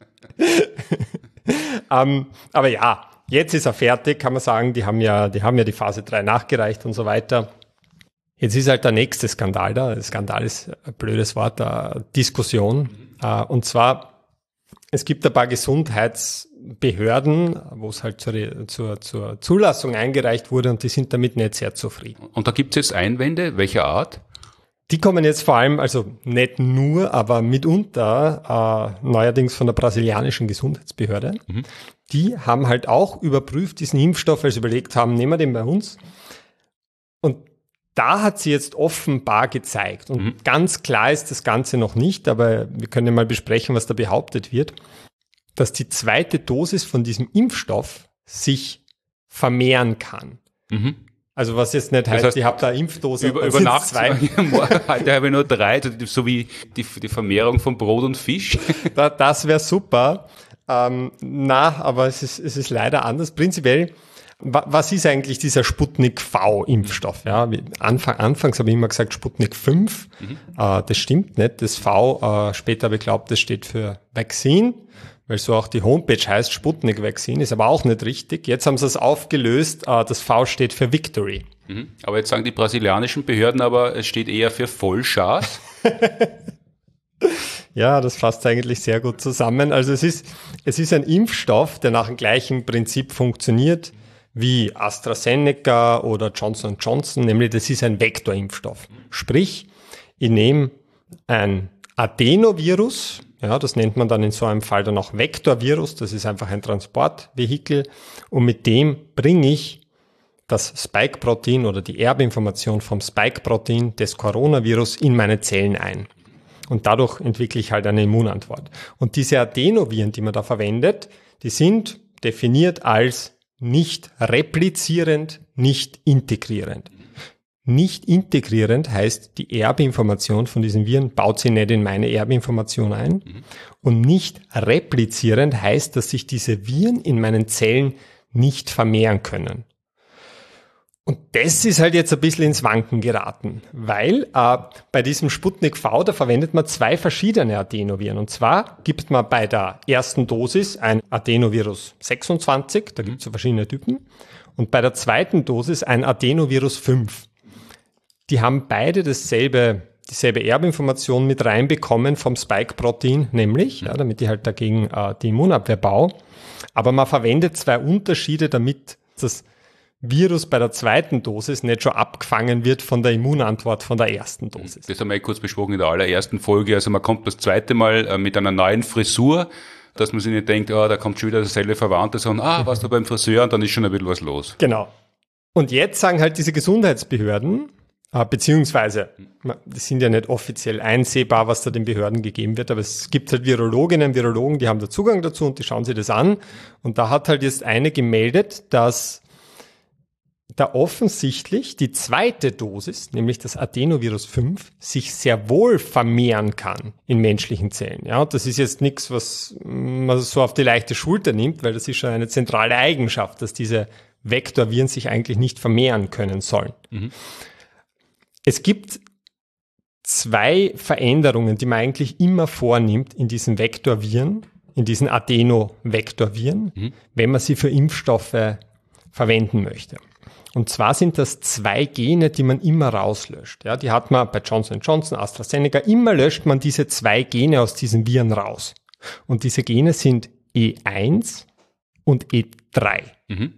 ähm, aber ja. Jetzt ist er fertig, kann man sagen. Die haben ja, die haben ja die Phase drei nachgereicht und so weiter. Jetzt ist halt der nächste Skandal da. Skandal ist ein blödes Wort, eine Diskussion. Mhm. Und zwar, es gibt ein paar Gesundheitsbehörden, wo es halt zur, zur, zur Zulassung eingereicht wurde und die sind damit nicht sehr zufrieden. Und da gibt es jetzt Einwände, welcher Art? Die kommen jetzt vor allem, also nicht nur, aber mitunter äh, neuerdings von der brasilianischen Gesundheitsbehörde. Mhm. Die haben halt auch überprüft diesen Impfstoff, weil sie überlegt haben, nehmen wir den bei uns. Und da hat sie jetzt offenbar gezeigt. Und mhm. ganz klar ist das Ganze noch nicht, aber wir können ja mal besprechen, was da behauptet wird, dass die zweite Dosis von diesem Impfstoff sich vermehren kann. Mhm. Also was jetzt nicht heißt, das heißt, ich habe da Impfdosen. Über, über Nacht, zwei. Heute habe ich nur drei, so wie die, die Vermehrung von Brot und Fisch. Da, das wäre super. Ähm, na, aber es ist, es ist leider anders. Prinzipiell, wa, was ist eigentlich dieser Sputnik-V-Impfstoff? Ja, Anfang, anfangs habe ich immer gesagt Sputnik fünf. Mhm. Äh, das stimmt nicht. Das V, äh, später habe ich geglaubt, das steht für Vaccine. Weil so auch die Homepage heißt, Sputnik-Vaccine, ist aber auch nicht richtig. Jetzt haben sie es aufgelöst, das V steht für Victory. Mhm. Aber jetzt sagen die brasilianischen Behörden aber, es steht eher für Vollschas. Ja, das fasst eigentlich sehr gut zusammen. Also es ist, es ist ein Impfstoff, der nach dem gleichen Prinzip funktioniert wie AstraZeneca oder Johnson und Johnson, nämlich das ist ein Vektorimpfstoff. Sprich, ich nehme ein Adenovirus, ja, das nennt man dann in so einem Fall dann auch Vektorvirus, das ist einfach ein Transportvehikel und mit dem bringe ich das Spike-Protein oder die Erbinformation vom Spike-Protein des Coronavirus in meine Zellen ein. Und dadurch entwickle ich halt eine Immunantwort. Und diese Adenoviren, die man da verwendet, die sind definiert als nicht replizierend, nicht integrierend. Nicht integrierend heißt, die Erbinformation von diesen Viren baut sie nicht in meine Erbinformation ein. Mhm. Und nicht replizierend heißt, dass sich diese Viren in meinen Zellen nicht vermehren können. Und das ist halt jetzt ein bisschen ins Wanken geraten, weil äh, bei diesem Sputnik V, da verwendet man zwei verschiedene Adenoviren. Und zwar gibt man bei der ersten Dosis ein Adenovirus sechsundzwanzig, da gibt es so verschiedene Typen, und bei der zweiten Dosis ein Adenovirus fünf. Die haben beide dasselbe, dieselbe Erbinformation mit reinbekommen vom Spike-Protein, nämlich, ja, damit ich halt dagegen äh, die Immunabwehr baue. Aber man verwendet zwei Unterschiede, damit das Virus bei der zweiten Dosis nicht schon abgefangen wird von der Immunantwort von der ersten Dosis. Das haben wir ja kurz besprochen in der allerersten Folge. Also man kommt das zweite Mal äh, mit einer neuen Frisur, dass man sich nicht denkt, oh, da kommt schon wieder dasselbe Verwandte, sondern, ah, warst du beim Friseur und dann ist schon ein bisschen was los. Genau. Und jetzt sagen halt diese Gesundheitsbehörden, beziehungsweise, das sind ja nicht offiziell einsehbar, was da den Behörden gegeben wird, aber es gibt halt Virologinnen, Virologen, die haben da Zugang dazu und die schauen sich das an. Und da hat halt jetzt eine gemeldet, dass da offensichtlich die zweite Dosis, nämlich das Adenovirus fünf, sich sehr wohl vermehren kann in menschlichen Zellen. Ja, das ist jetzt nichts, was man so auf die leichte Schulter nimmt, weil das ist schon eine zentrale Eigenschaft, dass diese Vektorviren sich eigentlich nicht vermehren können sollen. Mhm. Es gibt zwei Veränderungen, die man eigentlich immer vornimmt in diesen Vektorviren, in diesen Adenovektorviren, mhm. wenn man sie für Impfstoffe verwenden möchte. Und zwar sind das zwei Gene, die man immer rauslöscht. Ja, die hat man bei Johnson und Johnson, AstraZeneca, immer löscht man diese zwei Gene aus diesen Viren raus. Und diese Gene sind E eins und E drei. Mhm.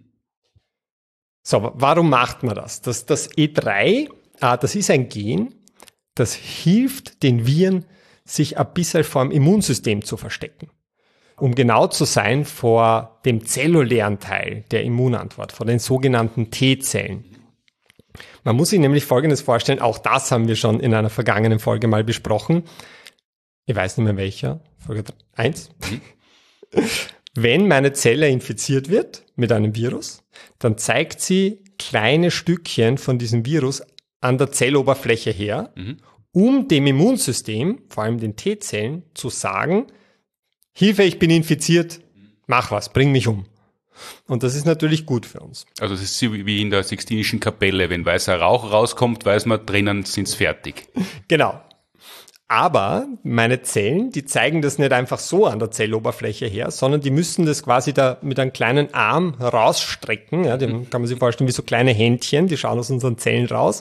So, warum macht man das? Das, das E drei, ah, das ist ein Gen, das hilft den Viren, sich ein bisschen vor dem Immunsystem zu verstecken. Um genau zu sein, vor dem zellulären Teil der Immunantwort, vor den sogenannten T-Zellen. Man muss sich nämlich Folgendes vorstellen, auch das haben wir schon in einer vergangenen Folge mal besprochen. Ich weiß nicht mehr welcher, Folge eins. Mhm. Wenn meine Zelle infiziert wird mit einem Virus, dann zeigt sie kleine Stückchen von diesem Virus an der Zelloberfläche her, mhm. um dem Immunsystem, vor allem den T-Zellen, zu sagen, Hilfe, ich bin infiziert, mach was, bring mich um. Und das ist natürlich gut für uns. Also das ist wie in der Sixtinischen Kapelle, wenn weißer Rauch rauskommt, weiß man, drinnen sind's fertig. Genau. Aber meine Zellen, die zeigen das nicht einfach so an der Zelloberfläche her, sondern die müssen das quasi da mit einem kleinen Arm rausstrecken. Ja, den kann man sich vorstellen wie so kleine Händchen, die schauen aus unseren Zellen raus.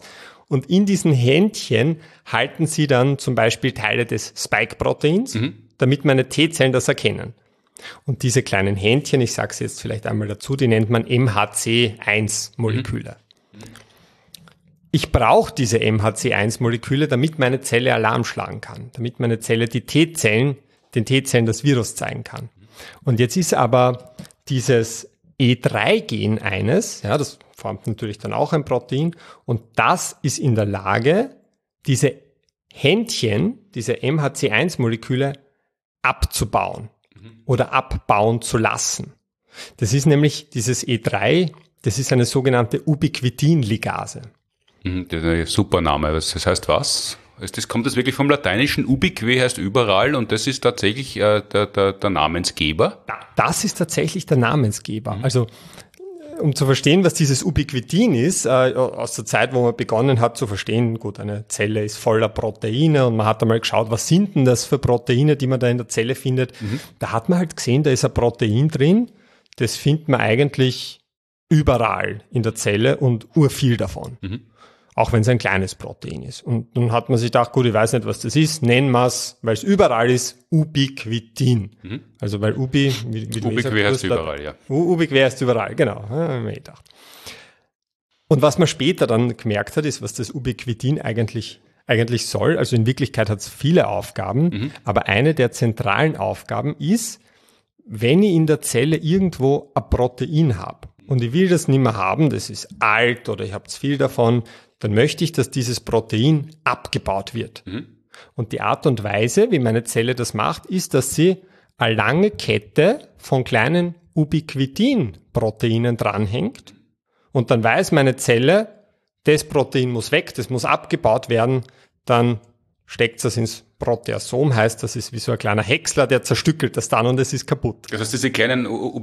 Und in diesen Händchen halten sie dann zum Beispiel Teile des Spike-Proteins, mhm. damit meine T-Zellen das erkennen. Und diese kleinen Händchen, ich sage es jetzt vielleicht einmal dazu, die nennt man M H C eins Moleküle. Mhm. Ich brauche diese M H C eins Moleküle, damit meine Zelle Alarm schlagen kann, damit meine Zelle die T-Zellen, den T-Zellen das Virus zeigen kann. Und jetzt ist aber dieses E drei Gen eines, ja, das formt natürlich dann auch ein Protein, und das ist in der Lage, diese Händchen, diese M H C eins Moleküle abzubauen mhm. oder abbauen zu lassen. Das ist nämlich dieses E drei, das ist eine sogenannte Ubiquitin-Ligase. Mhm, das ist ein super Name. Das heißt was? Das kommt das wirklich vom Lateinischen? Ubique heißt überall und das ist tatsächlich äh, der, der, der Namensgeber? Das ist tatsächlich der Namensgeber. Mhm. Also um zu verstehen, was dieses Ubiquitin ist, äh, aus der Zeit, wo man begonnen hat zu verstehen, gut, eine Zelle ist voller Proteine und man hat einmal geschaut, was sind denn das für Proteine, die man da in der Zelle findet. Mhm. Da hat man halt gesehen, da ist ein Protein drin, das findet man eigentlich überall in der Zelle und urviel davon. Mhm. Auch wenn es ein kleines Protein ist. Und dann hat man sich gedacht, gut, ich weiß nicht, was das ist, nennen wir es, weil es überall ist, Ubiquitin. Mhm. Also weil Ubi, wie, wie du Ubique heißt überall, ja. Ubique heißt überall, genau. Ja, hab ich mir gedacht. Und was man später dann gemerkt hat, ist, was das Ubiquitin eigentlich, eigentlich soll. Also in Wirklichkeit hat es viele Aufgaben, mhm. aber eine der zentralen Aufgaben ist, wenn ich in der Zelle irgendwo ein Protein habe und ich will das nicht mehr haben, das ist alt oder ich habe zu viel davon, dann möchte ich, dass dieses Protein abgebaut wird. Mhm. Und die Art und Weise, wie meine Zelle das macht, ist, dass sie eine lange Kette von kleinen Ubiquitin-Proteinen dranhängt. Und dann weiß meine Zelle, das Protein muss weg, das muss abgebaut werden, dann steckt es ins Proteasom, heißt, das ist wie so ein kleiner Häcksler, der zerstückelt das dann und es ist kaputt. Das heißt, diese kleinen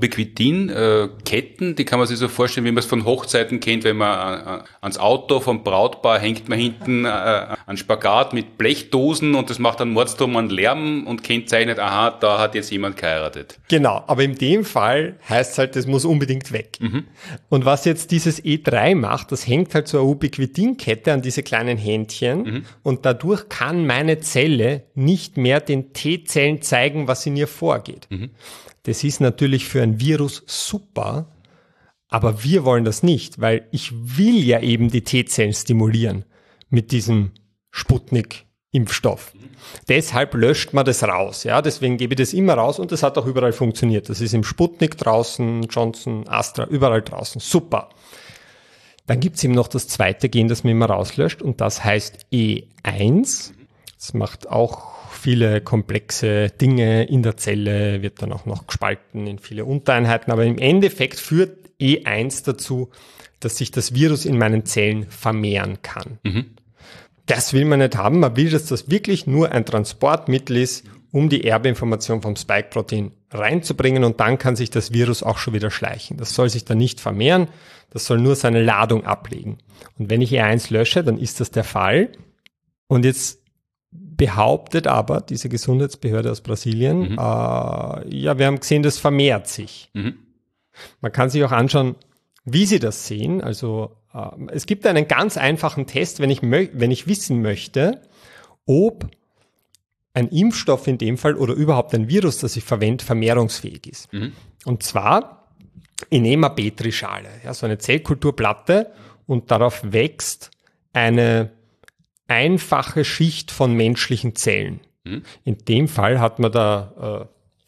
Ubiquitin-Ketten, die kann man sich so vorstellen, wie man es von Hochzeiten kennt, wenn man ans Auto vom Brautpaar hängt man hinten einen Spagat mit Blechdosen und das macht dann mordsdumm einen Lärm und kennzeichnet, aha, da hat jetzt jemand geheiratet. Genau, aber in dem Fall heißt es halt, das muss unbedingt weg. Mhm. Und was jetzt dieses E drei macht, das hängt halt so eine Ubiquitin-Kette an diese kleinen Händchen mhm. und dadurch kann meine Zelle nicht mehr den T-Zellen zeigen, was in ihr vorgeht. Mhm. Das ist natürlich für ein Virus super, aber wir wollen das nicht, weil ich will ja eben die T-Zellen stimulieren mit diesem Sputnik-Impfstoff. Mhm. Deshalb löscht man das raus. Ja, deswegen gebe ich das immer raus und das hat auch überall funktioniert. Das ist im Sputnik draußen, Johnson, Astra, überall draußen. Super. Dann gibt es eben noch das zweite Gen, das man immer rauslöscht und das heißt E eins. Das macht auch viele komplexe Dinge in der Zelle, wird dann auch noch gespalten in viele Untereinheiten. Aber im Endeffekt führt E eins dazu, dass sich das Virus in meinen Zellen vermehren kann. Mhm. Das will man nicht haben. Man will, dass das wirklich nur ein Transportmittel ist, um die Erbinformation vom Spike-Protein reinzubringen und dann kann sich das Virus auch schon wieder schleichen. Das soll sich dann nicht vermehren, das soll nur seine Ladung ablegen. Und wenn ich E eins lösche, dann ist das der Fall. Und jetzt behauptet aber diese Gesundheitsbehörde aus Brasilien, mhm. äh, ja, wir haben gesehen, das vermehrt sich. Mhm. Man kann sich auch anschauen, wie sie das sehen. Also äh, es gibt einen ganz einfachen Test, wenn ich, mö- wenn ich wissen möchte, ob ein Impfstoff in dem Fall oder überhaupt ein Virus, das ich verwende, vermehrungsfähig ist. Mhm. Und zwar, ich nehme eine Petrischale, ja, so eine Zellkulturplatte und darauf wächst eine einfache Schicht von menschlichen Zellen. Mhm. In dem Fall hat man da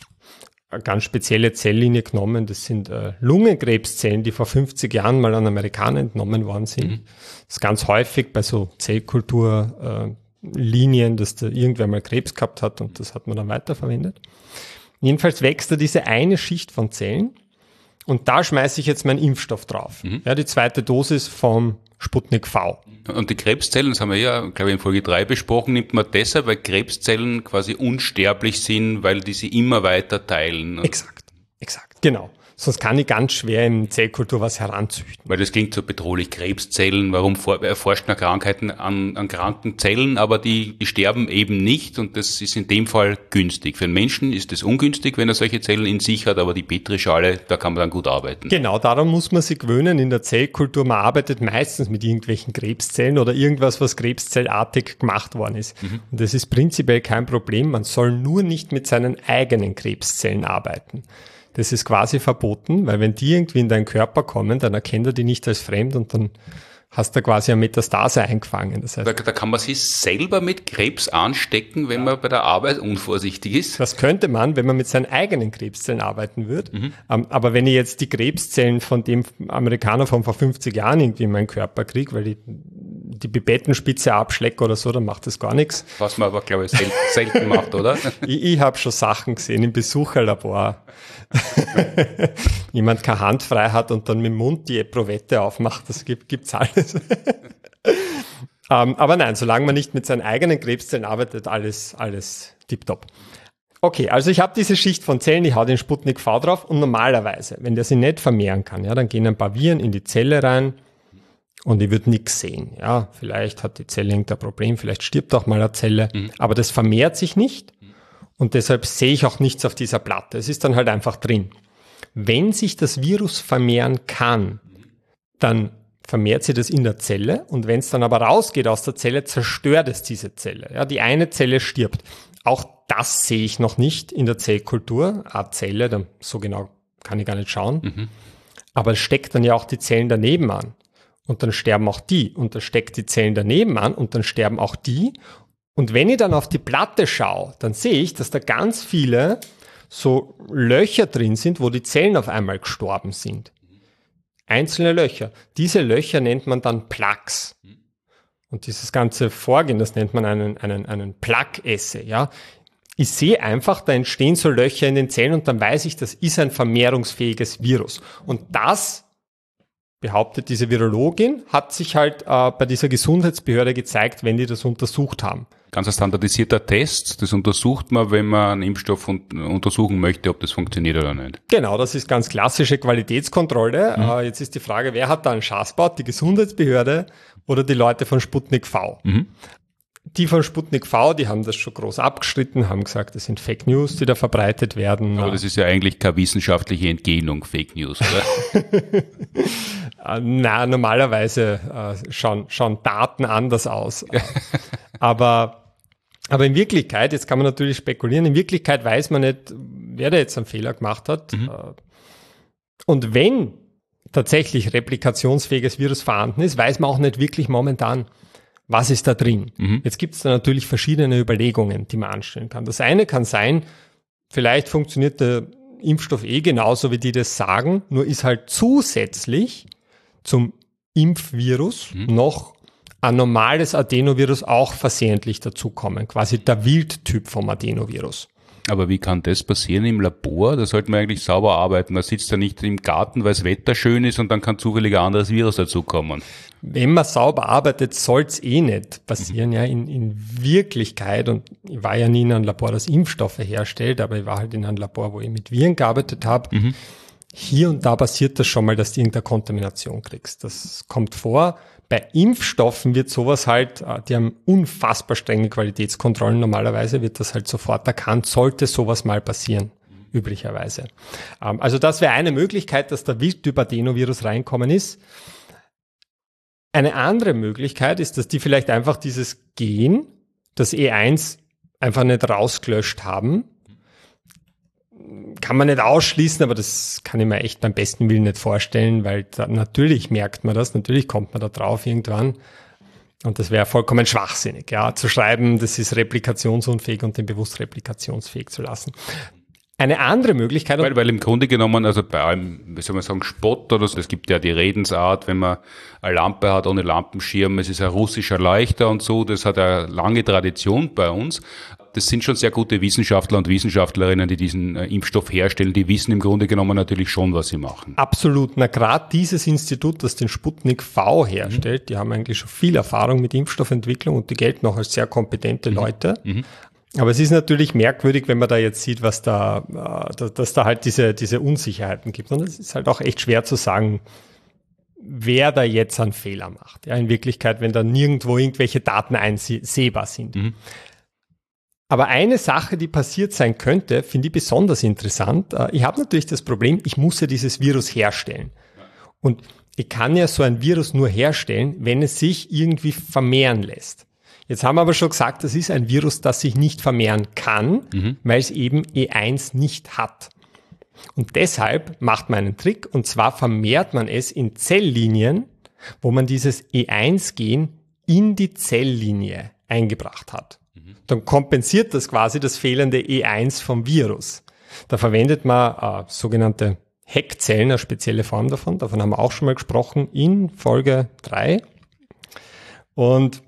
äh, eine ganz spezielle Zelllinie genommen. Das sind äh, Lungenkrebszellen, die vor fünfzig Jahren mal an Amerikaner entnommen worden sind. Mhm. Das ist ganz häufig bei so Zellkulturlinien, äh, dass da irgendwer mal Krebs gehabt hat und das hat man dann weiterverwendet. Jedenfalls wächst da diese eine Schicht von Zellen und da schmeiße ich jetzt meinen Impfstoff drauf. Mhm. Ja, die zweite Dosis vom Sputnik V. Und die Krebszellen, das haben wir ja, glaube ich, in Folge drei besprochen, nimmt man deshalb, weil Krebszellen quasi unsterblich sind, weil die sie immer weiter teilen. Exakt, exakt, genau. sonst kann ich ganz schwer in Zellkultur was heranzüchten. Weil das klingt so bedrohlich, Krebszellen, warum erforscht man Krankheiten an, an kranken Zellen, aber die, die sterben eben nicht und das ist in dem Fall günstig. Für einen Menschen ist es ungünstig, wenn er solche Zellen in sich hat, aber die Petrischale, da kann man dann gut arbeiten. Genau, daran muss man sich gewöhnen in der Zellkultur. Man arbeitet meistens mit irgendwelchen Krebszellen oder irgendwas, was krebszellartig gemacht worden ist. Mhm. Und das ist prinzipiell kein Problem. Man soll nur nicht mit seinen eigenen Krebszellen arbeiten. Das ist quasi verboten, weil wenn die irgendwie in deinen Körper kommen, dann erkennt er die nicht als fremd und dann hast du quasi eine Metastase eingefangen. Das heißt, da, da kann man sich selber mit Krebs anstecken, wenn man bei der Arbeit unvorsichtig ist. Das könnte man, wenn man mit seinen eigenen Krebszellen arbeiten würde. Mhm. Um, aber wenn ich jetzt die Krebszellen von dem Amerikaner von vor fünfzig Jahren irgendwie in meinen Körper kriege, weil ich die Pipettenspitze abschlecke oder so, dann macht das gar nichts. Was man aber, glaube ich, selten, selten macht, oder? Ich, ich habe schon Sachen gesehen im Besucherlabor. Jemand keine Hand frei hat und dann mit dem Mund die Eprovette aufmacht, das gibt, gibt's alles. um, aber nein, solange man nicht mit seinen eigenen Krebszellen arbeitet, alles, alles tipptopp. Okay, also ich habe diese Schicht von Zellen, ich hau den Sputnik V drauf und normalerweise, wenn der sich nicht vermehren kann, ja, dann gehen ein paar Viren in die Zelle rein und ich würde nichts sehen. Ja, vielleicht hat die Zelle irgendein Problem, vielleicht stirbt auch mal eine Zelle, mhm. aber das vermehrt sich nicht. Und deshalb sehe ich auch nichts auf dieser Platte. Es ist dann halt einfach drin. Wenn sich das Virus vermehren kann, dann vermehrt sich das in der Zelle. Und wenn es dann aber rausgeht aus der Zelle, zerstört es diese Zelle. Ja, die eine Zelle stirbt. Auch das sehe ich noch nicht in der Zellkultur. Eine Zelle, dann, so genau kann ich gar nicht schauen. Mhm. Aber es steckt dann ja auch die Zellen daneben an. Und dann sterben auch die. Und das steckt die Zellen daneben an und dann sterben auch die. Und wenn ich dann auf die Platte schaue, dann sehe ich, dass da ganz viele so Löcher drin sind, wo die Zellen auf einmal gestorben sind. Einzelne Löcher. Diese Löcher nennt man dann Plaques. Und dieses ganze Vorgehen, das nennt man einen, einen, einen Plaque-Assay, ja. Ich sehe einfach, da entstehen so Löcher in den Zellen und dann weiß ich, das ist ein vermehrungsfähiges Virus. Und das, behauptet diese Virologin, hat sich halt äh, bei dieser Gesundheitsbehörde gezeigt, wenn die das untersucht haben. Ganz ein standardisierter Test, das untersucht man, wenn man einen Impfstoff un- untersuchen möchte, ob das funktioniert oder nicht. Genau, das ist ganz klassische Qualitätskontrolle. Mhm. Äh, jetzt ist die Frage, wer hat da einen Schaß gebaut, die Gesundheitsbehörde oder die Leute von Sputnik V? Mhm. Die von Sputnik V, die haben das schon groß abgestritten, haben gesagt, das sind Fake News, die da verbreitet werden. Aber das ist ja eigentlich keine wissenschaftliche Entgegnung, Fake News, oder? Na, normalerweise äh, schauen, schauen Daten anders aus. aber, aber in Wirklichkeit, jetzt kann man natürlich spekulieren, in Wirklichkeit weiß man nicht, wer da jetzt einen Fehler gemacht hat. Mhm. Und wenn tatsächlich replikationsfähiges Virus vorhanden ist, weiß man auch nicht wirklich momentan, was ist da drin. Mhm. Jetzt gibt es da natürlich verschiedene Überlegungen, die man anstellen kann. Das eine kann sein, vielleicht funktioniert der Impfstoff eh genauso, wie die das sagen, nur ist halt zusätzlich zum Impfvirus mhm. noch ein normales Adenovirus auch versehentlich dazukommen, quasi der Wildtyp vom Adenovirus. Aber wie kann das passieren im Labor? Da sollte man eigentlich sauber arbeiten. Man sitzt ja nicht im Garten, weil das Wetter schön ist und dann kann zufällig ein anderes Virus dazukommen. Wenn man sauber arbeitet, soll es eh nicht passieren. Mhm. Ja, in, in Wirklichkeit, und ich war ja nie in einem Labor, das Impfstoffe herstellt, aber ich war halt in einem Labor, wo ich mit Viren gearbeitet habe. Mhm. Hier und da passiert das schon mal, dass du irgendeine Kontamination kriegst. Das kommt vor. Bei Impfstoffen wird sowas halt, die haben unfassbar strenge Qualitätskontrollen. Normalerweise wird das halt sofort erkannt, sollte sowas mal passieren, üblicherweise. Also das wäre eine Möglichkeit, dass der Wildtyp Adenovirus reinkommen ist. Eine andere Möglichkeit ist, dass die vielleicht einfach dieses Gen, das E eins, einfach nicht rausgelöscht haben. Kann man nicht ausschließen, aber das kann ich mir echt beim besten Willen nicht vorstellen, weil da, natürlich merkt man das, natürlich kommt man da drauf irgendwann. Und das wäre vollkommen schwachsinnig, ja, zu schreiben, das ist replikationsunfähig und den bewusst replikationsfähig zu lassen. Eine andere Möglichkeit. Weil, weil im Grunde genommen, also bei allem, wie soll man sagen, Spott oder so, es gibt ja die Redensart, wenn man eine Lampe hat ohne Lampenschirm, es ist ein russischer Leuchter und so, das hat eine lange Tradition bei uns. Das sind schon sehr gute Wissenschaftler und Wissenschaftlerinnen, die diesen Impfstoff herstellen, die wissen im Grunde genommen natürlich schon, was sie machen. Absolut. Na, gerade dieses Institut, das den Sputnik V herstellt, mhm. die haben eigentlich schon viel Erfahrung mit Impfstoffentwicklung und die gelten auch als sehr kompetente mhm. Leute. Mhm. Aber es ist natürlich merkwürdig, wenn man da jetzt sieht, was da, äh, dass da halt diese, diese Unsicherheiten gibt. Und es ist halt auch echt schwer zu sagen, wer da jetzt einen Fehler macht. Ja, in Wirklichkeit, wenn da nirgendwo irgendwelche Daten einsehbar sind. Mhm. Aber eine Sache, die passiert sein könnte, finde ich besonders interessant. Ich habe natürlich das Problem, ich muss ja dieses Virus herstellen. Und ich kann ja so ein Virus nur herstellen, wenn es sich irgendwie vermehren lässt. Jetzt haben wir aber schon gesagt, das ist ein Virus, das sich nicht vermehren kann, mhm. weil es eben E eins nicht hat. Und deshalb macht man einen Trick, und zwar vermehrt man es in Zelllinien, wo man dieses E eins Gen in die Zelllinie eingebracht hat. Mhm. Dann kompensiert das quasi das fehlende E eins vom Virus. Da verwendet man äh, sogenannte Heckzellen, eine spezielle Form davon. Davon haben wir auch schon mal gesprochen in Folge drei. Und,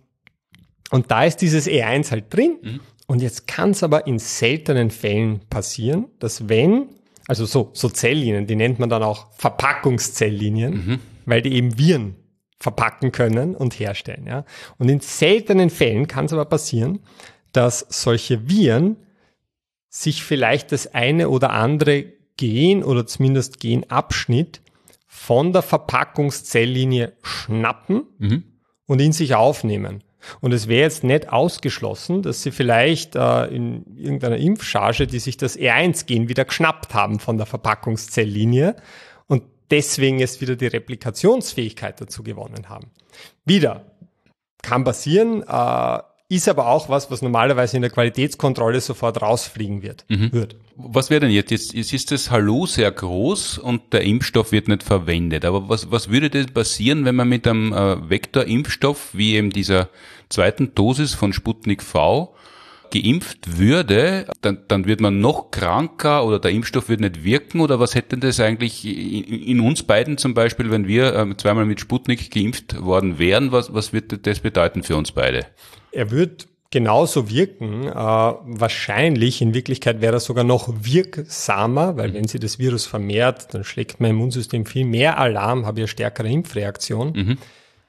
und da ist dieses E eins halt drin. Mhm. Und jetzt kann es aber in seltenen Fällen passieren, dass wenn Also so, so Zelllinien, die nennt man dann auch Verpackungszelllinien, mhm. weil die eben Viren verpacken können und herstellen. Ja. Und in seltenen Fällen kann es aber passieren, dass solche Viren sich vielleicht das eine oder andere Gen oder zumindest Genabschnitt von der Verpackungszelllinie schnappen mhm. und in sich aufnehmen. Und es wäre jetzt nicht ausgeschlossen, dass sie vielleicht äh, in irgendeiner Impfcharge, die sich das E eins Gen wieder geschnappt haben von der Verpackungszelllinie und deswegen jetzt wieder die Replikationsfähigkeit dazu gewonnen haben. Wieder, kann passieren, äh, ist aber auch was, was normalerweise in der Qualitätskontrolle sofort rausfliegen wird. Mhm. wird. Was wäre denn jetzt? jetzt? Jetzt ist das Hallo sehr groß und der Impfstoff wird nicht verwendet. Aber was, was würde denn passieren, wenn man mit einem äh, Vektorimpfstoff, wie eben dieser zweiten Dosis von Sputnik V, geimpft würde, dann, dann wird man noch kranker oder der Impfstoff wird nicht wirken? Oder was hätte das eigentlich in, in uns beiden zum Beispiel, wenn wir äh, zweimal mit Sputnik geimpft worden wären, was, was würde das bedeuten für uns beide? Er wird genauso wirken. Äh, wahrscheinlich, in Wirklichkeit wäre er sogar noch wirksamer, weil wenn sich das Virus vermehrt, dann schlägt mein Immunsystem viel mehr Alarm, habe ich eine stärkere Impfreaktion. Mhm.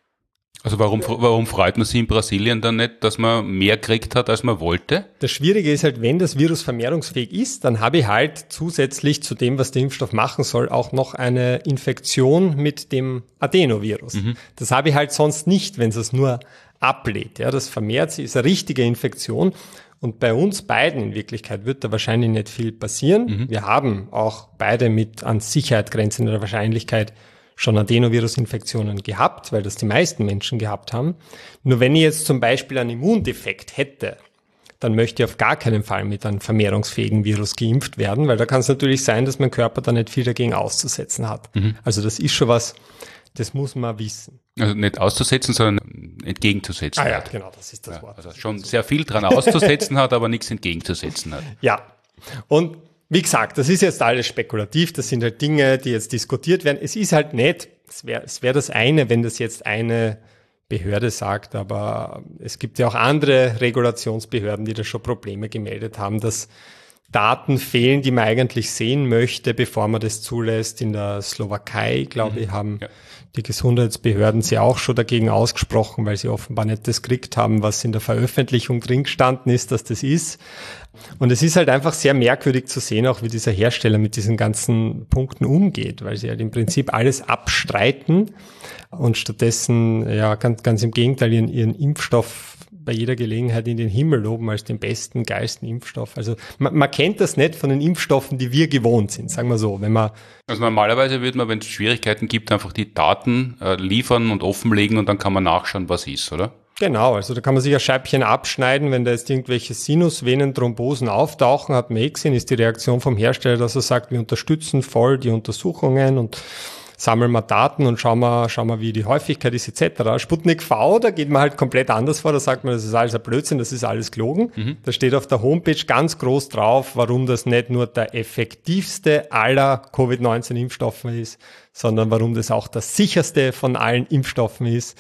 Also warum, warum freut man sich in Brasilien dann nicht, dass man mehr gekriegt hat, als man wollte? Das Schwierige ist halt, wenn das Virus vermehrungsfähig ist, dann habe ich halt zusätzlich zu dem, was der Impfstoff machen soll, auch noch eine Infektion mit dem Adenovirus. Mhm. Das habe ich halt sonst nicht, wenn es es nur ablehnt. Ja, das vermehrt sich, ist eine richtige Infektion. Und bei uns beiden in Wirklichkeit wird da wahrscheinlich nicht viel passieren. Mhm. Wir haben auch beide mit an Sicherheit grenzender Wahrscheinlichkeit schon Adenovirusinfektionen gehabt, weil das die meisten Menschen gehabt haben. Nur wenn ich jetzt zum Beispiel einen Immundefekt hätte, dann möchte ich auf gar keinen Fall mit einem vermehrungsfähigen Virus geimpft werden, weil da kann es natürlich sein, dass mein Körper da nicht viel dagegen auszusetzen hat. Mhm. Also das ist schon was, das muss man wissen. Also nicht auszusetzen, sondern entgegenzusetzen. Ah ja, hat. genau, das ist das ja, Wort. Also schon sehr viel dran auszusetzen hat, aber nichts entgegenzusetzen hat. Ja, und wie gesagt, das ist jetzt alles spekulativ, das sind halt Dinge, die jetzt diskutiert werden. Es ist halt nicht, es wäre es wär das eine, wenn das jetzt eine Behörde sagt, aber es gibt ja auch andere Regulationsbehörden, die da schon Probleme gemeldet haben, dass Daten fehlen, die man eigentlich sehen möchte, bevor man das zulässt. In der Slowakei, glaube mhm. ich, haben ja. die Gesundheitsbehörden sich auch schon dagegen ausgesprochen, weil sie offenbar nicht das gekriegt haben, was in der Veröffentlichung drin gestanden ist, dass das ist. Und es ist halt einfach sehr merkwürdig zu sehen, auch wie dieser Hersteller mit diesen ganzen Punkten umgeht, weil sie halt im Prinzip alles abstreiten und stattdessen, ja, ganz, ganz im Gegenteil, ihren, ihren Impfstoff bei jeder Gelegenheit in den Himmel loben als den besten, geilsten Impfstoff. Also man, man kennt das nicht von den Impfstoffen, die wir gewohnt sind, sagen wir so. Wenn man also normalerweise würde man, wenn es Schwierigkeiten gibt, einfach die Daten äh, liefern und offenlegen und dann kann man nachschauen, was ist, oder? Genau, also da kann man sich ein Scheibchen abschneiden, wenn da jetzt irgendwelche Sinusvenenthrombosen auftauchen, hat man eh gesehen, ist die Reaktion vom Hersteller, dass er sagt, wir unterstützen voll die Untersuchungen und sammeln wir Daten und schauen wir, schauen wir, wie die Häufigkeit ist et cetera. Sputnik V, da geht man halt komplett anders vor, da sagt man, das ist alles ein Blödsinn, das ist alles gelogen. Mhm. Da steht auf der Homepage ganz groß drauf, warum das nicht nur der effektivste aller Covid neunzehn Impfstoffe ist, sondern warum das auch das sicherste von allen Impfstoffen ist.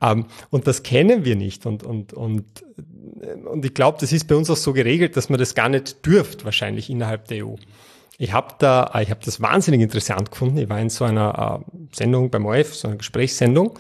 Und das kennen wir nicht. Und, und, und, und ich glaube, das ist bei uns auch so geregelt, dass man das gar nicht dürft, wahrscheinlich innerhalb der E U. Ich habe da, ich habe das wahnsinnig interessant gefunden. Ich war in so einer äh, Sendung beim O R F, so einer Gesprächssendung,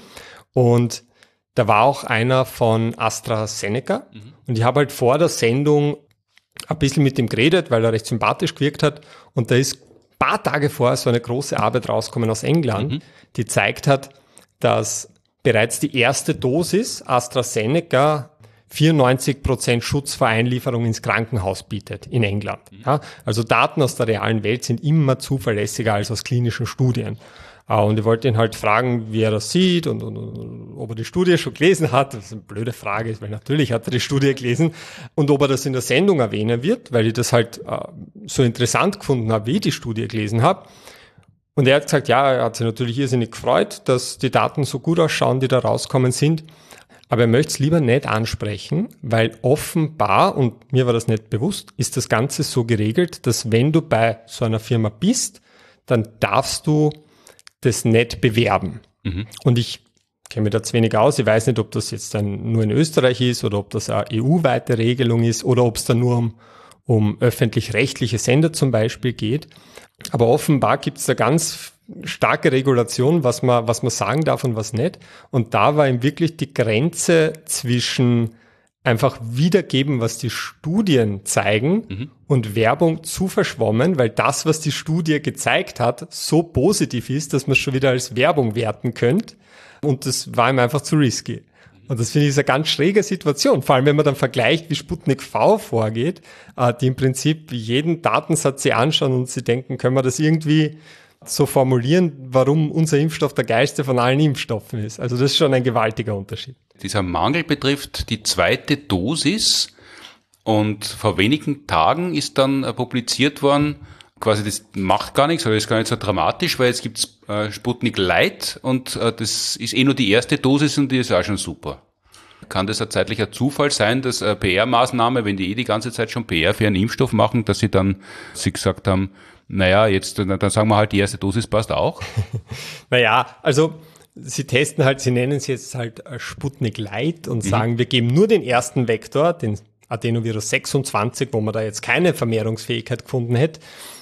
und da war auch einer von AstraZeneca. Mhm. Und ich habe halt vor der Sendung ein bisschen mit ihm geredet, weil er recht sympathisch gewirkt hat. Und da ist ein paar Tage vorher so eine große Arbeit rausgekommen aus England, mhm. die zeigt hat, dass bereits die erste Dosis AstraZeneca vierundneunzig Prozent Schutz vor Einlieferung ins Krankenhaus bietet in England. Ja, also Daten aus der realen Welt sind immer zuverlässiger als aus klinischen Studien. Und ich wollte ihn halt fragen, wie er das sieht und, und, und ob er die Studie schon gelesen hat. Das ist eine blöde Frage, weil natürlich hat er die Studie gelesen. Und ob er das in der Sendung erwähnen wird, weil ich das halt äh, so interessant gefunden habe, wie ich die Studie gelesen habe. Und er hat gesagt, ja, er hat sich natürlich irrsinnig gefreut, dass die Daten so gut ausschauen, die da rauskommen sind. Aber er möchte es lieber nicht ansprechen, weil offenbar, und mir war das nicht bewusst, ist das Ganze so geregelt, dass wenn du bei so einer Firma bist, dann darfst du das nicht bewerben. Mhm. Und ich kenne mich da zu wenig aus. Ich weiß nicht, ob das jetzt dann nur in Österreich ist oder ob das eine E U-weite Regelung ist oder ob es dann nur um, um öffentlich-rechtliche Sender zum Beispiel geht. Aber offenbar gibt es da ganz starke Regulation, was man, was man sagen darf und was nicht. Und da war ihm wirklich die Grenze zwischen einfach wiedergeben, was die Studien zeigen mhm. und Werbung zu verschwommen, weil das, was die Studie gezeigt hat, so positiv ist, dass man es schon wieder als Werbung werten könnte. Und das war ihm einfach zu risky. Und das finde ich eine ganz schräge Situation. Vor allem, wenn man dann vergleicht, wie Sputnik V vorgeht, die im Prinzip jeden Datensatz sie anschauen und sie denken, können wir das irgendwie so formulieren, warum unser Impfstoff der geilste von allen Impfstoffen ist. Also das ist schon ein gewaltiger Unterschied. Dieser Mangel betrifft die zweite Dosis und vor wenigen Tagen ist dann publiziert worden, quasi das macht gar nichts, aber das ist gar nicht so dramatisch, weil jetzt gibt's äh, Sputnik Light und äh, das ist eh nur die erste Dosis und die ist auch schon super. Kann das ein zeitlicher Zufall sein, dass eine P R-Maßnahme, wenn die eh die ganze Zeit schon P R für einen Impfstoff machen, dass sie dann sie gesagt haben, naja, jetzt, dann sagen wir halt, die erste Dosis passt auch? Naja, also sie testen halt, sie nennen es jetzt halt Sputnik Light und mhm. sagen, wir geben nur den ersten Vektor, den Adenovirus sechsundzwanzig, wo man da jetzt keine Vermehrungsfähigkeit gefunden hätte.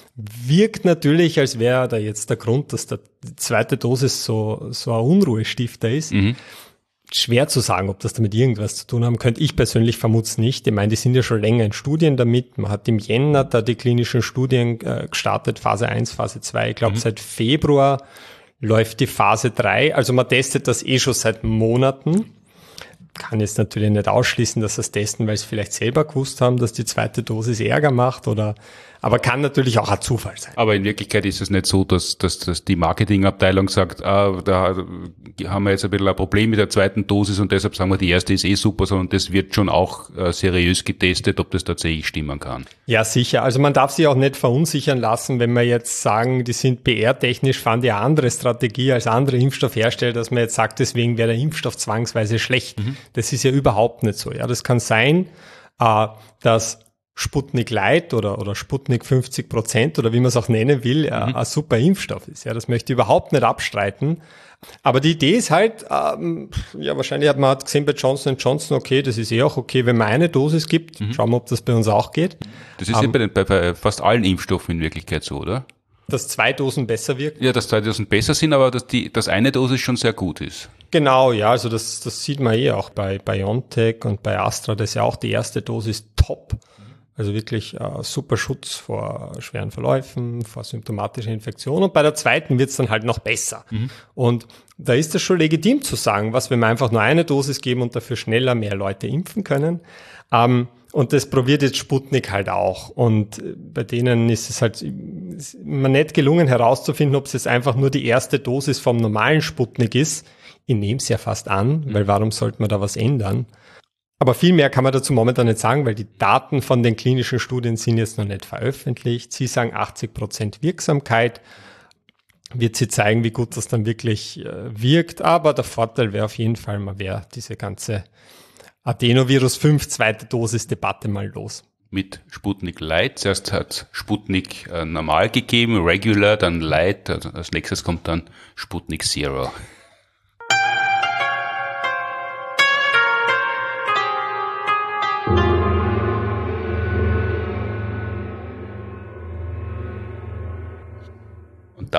Wirkt natürlich, als wäre da jetzt der Grund, dass die zweite Dosis so, so ein Unruhestifter ist. Mhm. Schwer zu sagen, ob das damit irgendwas zu tun haben könnte. Ich persönlich vermute es nicht. Ich meine, die sind ja schon länger in Studien damit. Man hat im Jänner da die klinischen Studien äh, gestartet, Phase eins, Phase zwei. Ich glaube, mhm. seit Februar läuft die Phase drei. Also man testet das eh schon seit Monaten. Kann jetzt natürlich nicht ausschließen, dass sie es testen, weil sie vielleicht selber gewusst haben, dass die zweite Dosis Ärger macht oder, aber kann natürlich auch ein Zufall sein. Aber in Wirklichkeit ist es nicht so, dass, dass, dass die Marketingabteilung sagt, ah, da haben wir jetzt ein bisschen ein Problem mit der zweiten Dosis und deshalb sagen wir, die erste ist eh super, sondern das wird schon auch äh, seriös getestet, ob das tatsächlich stimmen kann. Ja, sicher. Also man darf sich auch nicht verunsichern lassen, wenn wir jetzt sagen, die sind P R-technisch, fahren die eine andere Strategie als andere Impfstoffhersteller, dass man jetzt sagt, deswegen wäre der Impfstoff zwangsweise schlecht. Mhm. Das ist ja überhaupt nicht so. Ja, das kann sein, äh, dass Sputnik Light oder, oder Sputnik fünfzig Prozent oder wie man es auch nennen will, mhm. äh, ein super Impfstoff ist. Ja, das möchte ich überhaupt nicht abstreiten. Aber die Idee ist halt, ähm, ja, wahrscheinlich hat man hat gesehen bei Johnson und Johnson, okay, das ist eh auch okay, wenn man eine Dosis gibt. Mhm. Schauen wir, ob das bei uns auch geht. Das ist ähm, ja bei, den, bei, bei fast allen Impfstoffen in Wirklichkeit so, oder? Dass zwei Dosen besser wirken? Ja, dass zwei Dosen besser sind, aber dass die, dass eine Dosis schon sehr gut ist. Genau, ja, also das, das sieht man eh auch bei BioNTech und bei Astra, das ist ja auch die erste Dosis top. Also wirklich äh, super Schutz vor schweren Verläufen, vor symptomatischer Infektion. Und bei der zweiten wird's dann halt noch besser. Mhm. Und da ist es schon legitim zu sagen, was, wenn wir einfach nur eine Dosis geben und dafür schneller mehr Leute impfen können. Ähm, und das probiert jetzt Sputnik halt auch. Und bei denen ist es halt ist mir nicht gelungen herauszufinden, ob es jetzt einfach nur die erste Dosis vom normalen Sputnik ist. Ich nehme es ja fast an, mhm. weil warum sollte man da was ändern? Aber viel mehr kann man dazu momentan nicht sagen, weil die Daten von den klinischen Studien sind jetzt noch nicht veröffentlicht. Sie sagen achtzig Prozent Wirksamkeit. Wird sie zeigen, wie gut das dann wirklich äh, wirkt. Aber der Vorteil wäre auf jeden Fall, man wäre diese ganze Adenovirus fünf zweite Dosis-Debatte mal los. Mit Sputnik Light. Zuerst hat Sputnik äh, normal gegeben, Regular, dann Light. Also als nächstes kommt dann Sputnik Zero.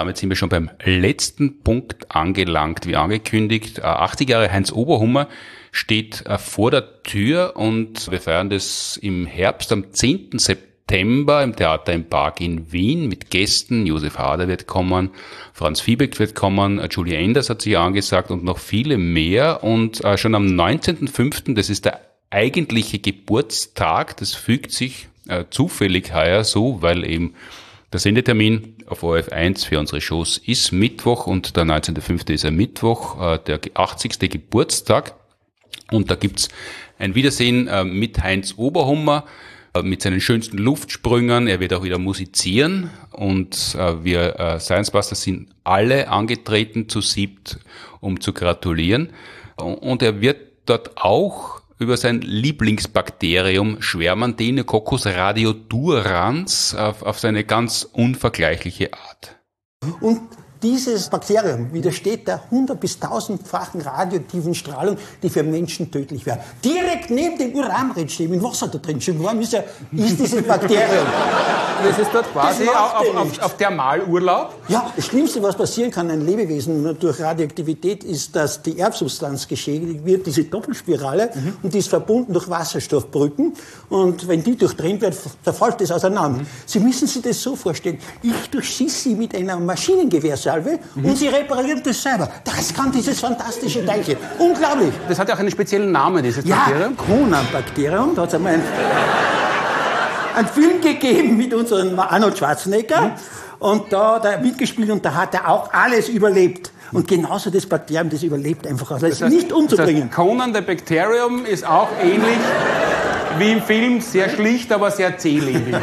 damit sind wir schon beim letzten Punkt angelangt, wie angekündigt. achtzig Jahre Heinz Oberhummer steht vor der Tür und wir feiern das im Herbst am zehnten September im Theater im Park in Wien mit Gästen. Josef Hader wird kommen, Franz Fiebeck wird kommen, Julie Enders hat sich angesagt und noch viele mehr. Und schon am neunzehnten fünften, das ist der eigentliche Geburtstag, das fügt sich äh, zufällig heuer so, weil eben der Sendetermin auf O R F eins für unsere Shows ist Mittwoch und der neunzehnten fünften ist ein Mittwoch, äh, der achtzigste Geburtstag. Und da gibt's ein Wiedersehen äh, mit Heinz Oberhummer, äh, mit seinen schönsten Luftsprüngen. Er wird auch wieder musizieren und äh, wir äh, Science Busters sind alle angetreten zu siebt, um zu gratulieren. Und er wird dort auch über sein Lieblingsbakterium schwärmen, Deinococcus radiodurans, auf, auf seine ganz unvergleichliche Art. Und dieses Bakterium widersteht der hundert- bis tausendfachen radioaktiven Strahlung, die für Menschen tödlich wäre. Direkt neben dem Uranbrennstab, im Wasser da drin, schon warm ist, ja, ist dieses Bakterium. Das ist dort quasi auf, auf, auf, auf Thermalurlaub? Ja, das Schlimmste, was passieren kann einem Lebewesen durch Radioaktivität, ist, dass die Erbsubstanz geschädigt wird, diese Doppelspirale, mhm. und die ist verbunden durch Wasserstoffbrücken. Und wenn die durchtrennt wird, verfällt das auseinander. Mhm. Sie müssen sich das so vorstellen, ich durchschieße sie mit einer Maschinengewehrsalve, Mhm. und sie reparieren das selber. Das kann dieses fantastische Teilchen. Unglaublich. Das hat ja auch einen speziellen Namen, dieses ja, Bakterium. Conan-Bakterium. Da hat es einmal einen, einen Film gegeben mit unserem Arnold Schwarzenegger. Mhm. Und da hat er mitgespielt und da hat er auch alles überlebt. Und genauso das Bakterium, das überlebt einfach. Also das, das heißt, nicht umzubringen. Das heißt, Conan the Bacterium ist auch ähnlich wie im Film, sehr schlicht, aber sehr zählebig.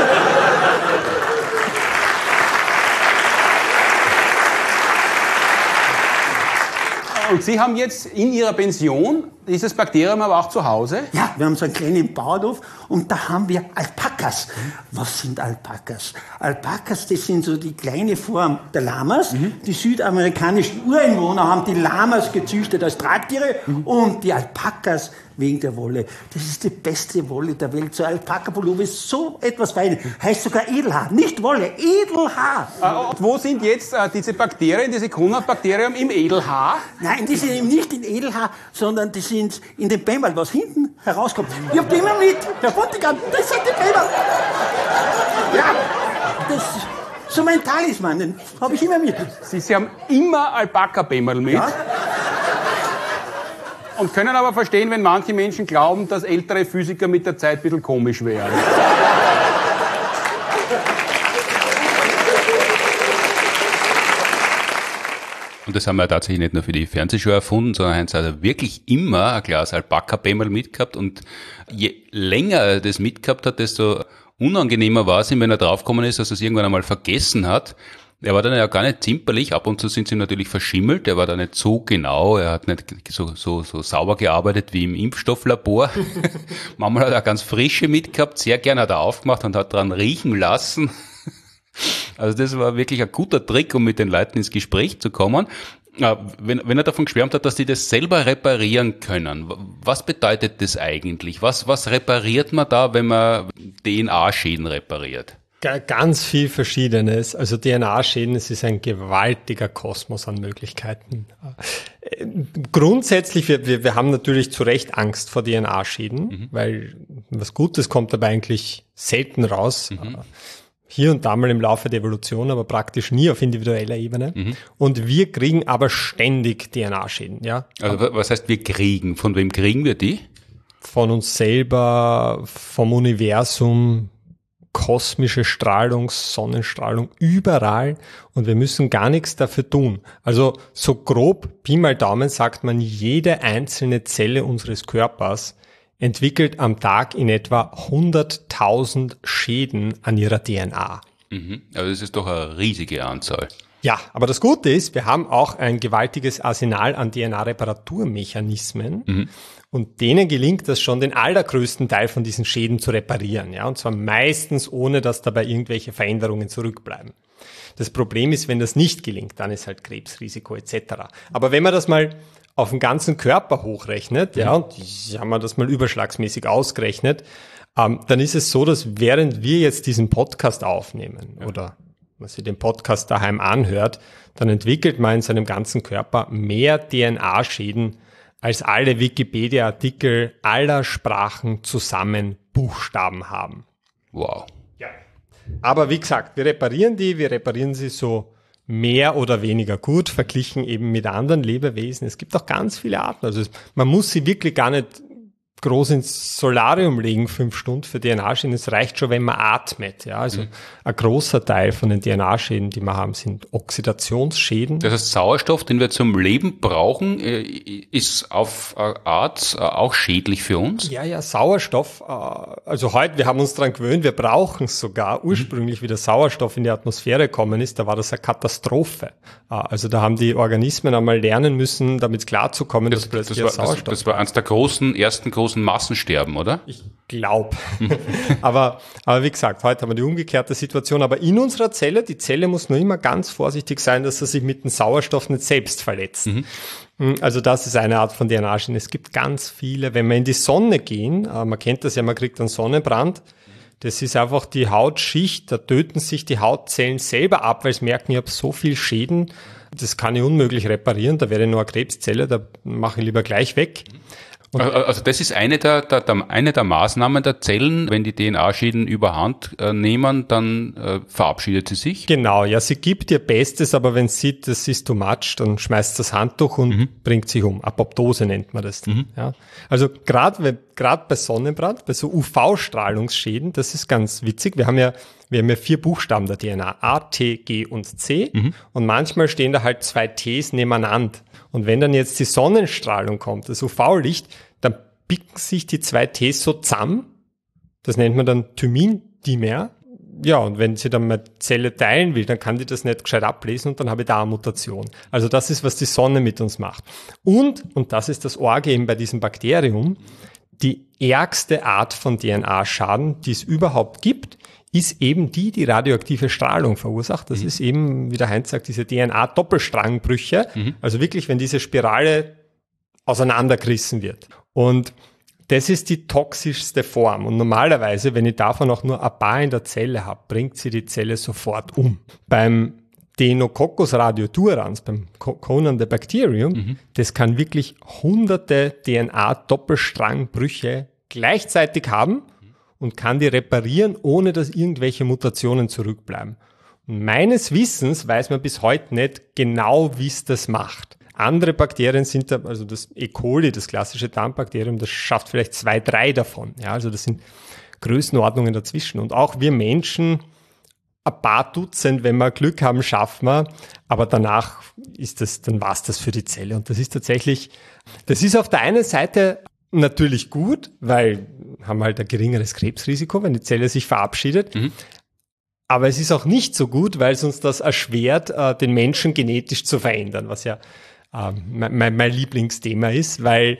Und Sie haben jetzt in Ihrer Pension dieses Bakterium aber auch zu Hause? Ja, wir haben so einen kleinen Bauernhof und da haben wir Alpakas. Was sind Alpakas? Alpakas, das sind so die kleine Form der Lamas. Mhm. Die südamerikanischen Ureinwohner haben die Lamas gezüchtet als Tragtiere, mhm. und die Alpakas wegen der Wolle. Das ist die beste Wolle der Welt. So Alpaka-Pullover ist so etwas fein. Heißt sogar Edelhaar. Nicht Wolle, Edelhaar. Äh, und wo sind jetzt äh, diese Bakterien, diese Conan-Bakterien im Edelhaar? Nein, die sind eben nicht in Edelhaar, sondern die sind in dem Bämmerl, was hinten herauskommt. Ich hab die immer mit. Herr Pontigam, das sind die Bämmerl. Ja, das ist so mein Talisman, den habe ich immer mit. Sie, Sie haben immer Alpaka-Bämmerl mit? Ja. Und können aber verstehen, wenn manche Menschen glauben, dass ältere Physiker mit der Zeit ein bisschen komisch wären. Und das haben wir ja tatsächlich nicht nur für die Fernsehshow erfunden, sondern Heinz hat er wirklich immer ein Glas Alpaka-Bämmerl mitgehabt. Und je länger er das mitgehabt hat, desto unangenehmer war es ihm, wenn er draufgekommen ist, dass er es irgendwann einmal vergessen hat. Er war dann ja gar nicht zimperlich, ab und zu sind sie natürlich verschimmelt, er war da nicht so genau, er hat nicht so, so, so sauber gearbeitet wie im Impfstofflabor. Manchmal hat er ganz frische mitgehabt, sehr gern hat er aufgemacht und hat dran riechen lassen. Also das war wirklich ein guter Trick, um mit den Leuten ins Gespräch zu kommen. Wenn, wenn er davon geschwärmt hat, dass die das selber reparieren können, was bedeutet das eigentlich? Was, was repariert man da, wenn man D N A-Schäden repariert? Ganz viel Verschiedenes. Also D N A-Schäden, es ist ein gewaltiger Kosmos an Möglichkeiten. Grundsätzlich, wir, wir, wir haben natürlich zu Recht Angst vor D N A-Schäden, mhm. weil was Gutes kommt dabei eigentlich selten raus. Mhm. Hier und da mal im Laufe der Evolution, aber praktisch nie auf individueller Ebene. Mhm. Und wir kriegen aber ständig D N A-Schäden, ja. Also was heißt wir kriegen? Von wem kriegen wir die? Von uns selber, vom Universum, kosmische Strahlung, Sonnenstrahlung, überall, und wir müssen gar nichts dafür tun. Also so grob, Pi mal Daumen, sagt man, jede einzelne Zelle unseres Körpers entwickelt am Tag in etwa hunderttausend Schäden an ihrer D N A. Mhm. Also das ist doch eine riesige Anzahl. Ja, aber das Gute ist, wir haben auch ein gewaltiges Arsenal an D N A-Reparaturmechanismen. Mhm. Und denen gelingt es schon, den allergrößten Teil von diesen Schäden zu reparieren. Ja, und zwar meistens ohne, dass dabei irgendwelche Veränderungen zurückbleiben. Das Problem ist, wenn das nicht gelingt, dann ist halt Krebsrisiko et cetera. Aber wenn man das mal auf den ganzen Körper hochrechnet, ja, und haben wir das mal überschlagsmäßig ausgerechnet, ähm, dann ist es so, dass während wir jetzt diesen Podcast aufnehmen, ja, oder man sich den Podcast daheim anhört, dann entwickelt man in seinem ganzen Körper mehr D N A-Schäden, als alle Wikipedia-Artikel aller Sprachen zusammen Buchstaben haben. Wow. Ja. Aber wie gesagt, wir reparieren die, wir reparieren sie so mehr oder weniger gut, verglichen eben mit anderen Lebewesen. Es gibt auch ganz viele Arten. Also es, man muss sie wirklich gar nicht groß ins Solarium legen, fünf Stunden für D N A-Schäden. Es reicht schon, wenn man atmet. Ja, also mhm. ein großer Teil von den D N A-Schäden, die wir haben, sind Oxidationsschäden. Das heißt, Sauerstoff, den wir zum Leben brauchen, ist auf Art auch schädlich für uns? Ja, ja, Sauerstoff. Also heute, wir haben uns daran gewöhnt, wir brauchen es sogar. Ursprünglich, wie der Sauerstoff in die Atmosphäre gekommen ist, da war das eine Katastrophe. Also da haben die Organismen einmal lernen müssen, damit klarzukommen, dass das, plötzlich das war, Sauerstoff. Das, das war eines der großen, ersten großen Massensterben, oder? Ich glaube. aber, aber wie gesagt, heute haben wir die umgekehrte Situation. Aber in unserer Zelle, die Zelle muss nur immer ganz vorsichtig sein, dass sie sich mit dem Sauerstoff nicht selbst verletzt. Mhm. Also das ist eine Art von D N A-Schäden. Es gibt ganz viele. Wenn wir in die Sonne gehen, man kennt das ja, man kriegt einen Sonnenbrand. Das ist einfach die Hautschicht, da töten sich die Hautzellen selber ab, weil sie merken, ich habe so viel Schäden, das kann ich unmöglich reparieren, da wäre nur eine Krebszelle, da mache ich lieber gleich weg. Und also das ist eine der, der, der, eine der Maßnahmen der Zellen. Wenn die D N A-Schäden überhand äh, nehmen, dann äh, verabschiedet sie sich? Genau, ja, sie gibt ihr Bestes, aber wenn sie sieht, das ist too much, dann schmeißt das Handtuch und mhm. bringt sich um. Apoptose nennt man das. Mhm. Ja. Also gerade gerade bei Sonnenbrand, bei so U V-Strahlungsschäden, das ist ganz witzig. Wir haben ja wir haben ja vier Buchstaben der D N A, A, T, G und C. Mhm. Und manchmal stehen da halt zwei Ts nebeneinander. Und wenn dann jetzt die Sonnenstrahlung kommt, das U V-Licht, dann biegen sich die zwei Ts so zusammen. Das nennt man dann Thymindimer. Ja, und wenn sie dann meine Zelle teilen will, dann kann die das nicht gescheit ablesen und dann habe ich da eine Mutation. Also das ist, was die Sonne mit uns macht. Und, und das ist das Orge eben bei diesem Bakterium, die ärgste Art von D N A-Schaden, die es überhaupt gibt, ist eben die, die radioaktive Strahlung verursacht. Das mhm. ist eben, wie der Heinz sagt, diese D N A-Doppelstrangbrüche. Mhm. Also wirklich, wenn diese Spirale auseinandergerissen wird. Und das ist die toxischste Form. Und normalerweise, wenn ich davon auch nur ein paar in der Zelle habe, bringt sie die Zelle sofort um. Beim Deinococcus radiodurans, beim Conan the Bacterium, mhm. das kann wirklich hunderte D N A-Doppelstrangbrüche gleichzeitig haben und kann die reparieren, ohne dass irgendwelche Mutationen zurückbleiben. Und meines Wissens weiß man bis heute nicht genau, wie es das macht. Andere Bakterien sind da, also das E. coli, das klassische Darmbakterium, das schafft vielleicht zwei, drei davon. Ja, also das sind Größenordnungen dazwischen. Und auch wir Menschen, ein paar Dutzend, wenn wir Glück haben, schaffen wir. Aber danach ist das, dann war's das für die Zelle. Und das ist tatsächlich, das ist auf der einen Seite natürlich gut, weil haben halt ein geringeres Krebsrisiko, wenn die Zelle sich verabschiedet. Mhm. Aber es ist auch nicht so gut, weil es uns das erschwert, den Menschen genetisch zu verändern, was ja mein, mein, mein Lieblingsthema ist, weil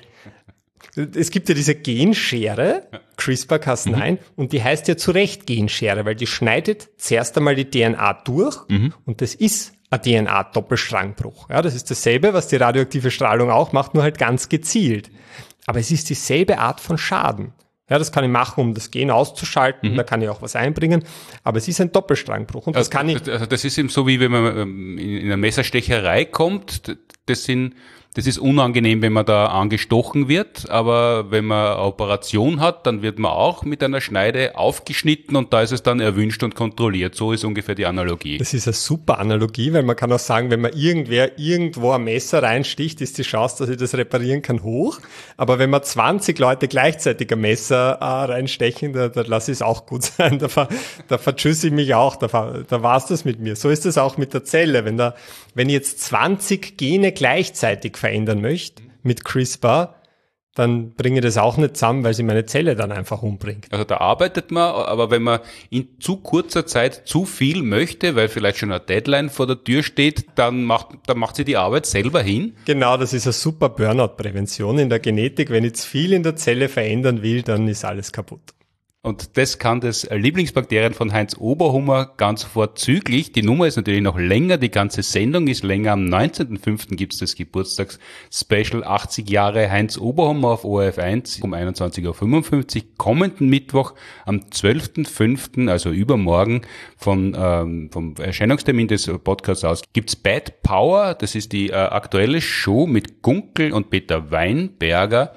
es gibt ja diese Genschere, CRISPR Cas neun, mhm. und die heißt ja zu Recht Genschere, weil die schneidet zuerst einmal die D N A durch mhm. und das ist ein D N A-Doppelstrangbruch. Ja, das ist dasselbe, was die radioaktive Strahlung auch macht, nur halt ganz gezielt. Aber es ist dieselbe Art von Schaden. Ja, das kann ich machen, um das Gen auszuschalten, mhm. da kann ich auch was einbringen, aber es ist ein Doppelstrangbruch und das also, kann ich... Also das ist eben so, wie wenn man in eine Messerstecherei kommt, das sind... Das ist unangenehm, wenn man da angestochen wird, aber wenn man eine Operation hat, dann wird man auch mit einer Schneide aufgeschnitten und da ist es dann erwünscht und kontrolliert. So ist ungefähr die Analogie. Das ist eine super Analogie, weil man kann auch sagen, wenn man irgendwer irgendwo ein Messer reinsticht, ist die Chance, dass ich das reparieren kann, hoch. Aber wenn man zwanzig Leute gleichzeitig ein Messer äh, reinstechen, da, da lasse ich es auch gut sein. Da, ver, da vertschüsse ich mich auch, da, da war's das mit mir. So ist es auch mit der Zelle. Wenn, da, wenn ich jetzt zwanzig Gene gleichzeitig verändern möchte mit CRISPR, dann bringe ich das auch nicht zusammen, weil sie meine Zelle dann einfach umbringt. Also da arbeitet man, aber wenn man in zu kurzer Zeit zu viel möchte, weil vielleicht schon eine Deadline vor der Tür steht, dann macht, dann macht sie die Arbeit selber hin. Genau, das ist eine super Burnout-Prävention in der Genetik. Wenn ich zu viel in der Zelle verändern will, dann ist alles kaputt. Und das kann das Lieblingsbakterien von Heinz Oberhummer ganz vorzüglich. Die Nummer ist natürlich noch länger, die ganze Sendung ist länger. Am neunzehnten fünften gibt es das Geburtstagsspecial achtzig Jahre Heinz Oberhummer auf O R F eins um einundzwanzig Uhr fünfundfünfzig. Kommenden Mittwoch am zwölften fünften, also übermorgen, von, ähm, vom Erscheinungstermin des Podcasts aus, gibt's Bad Power. Das ist die äh, aktuelle Show mit Gunkel und Peter Weinberger,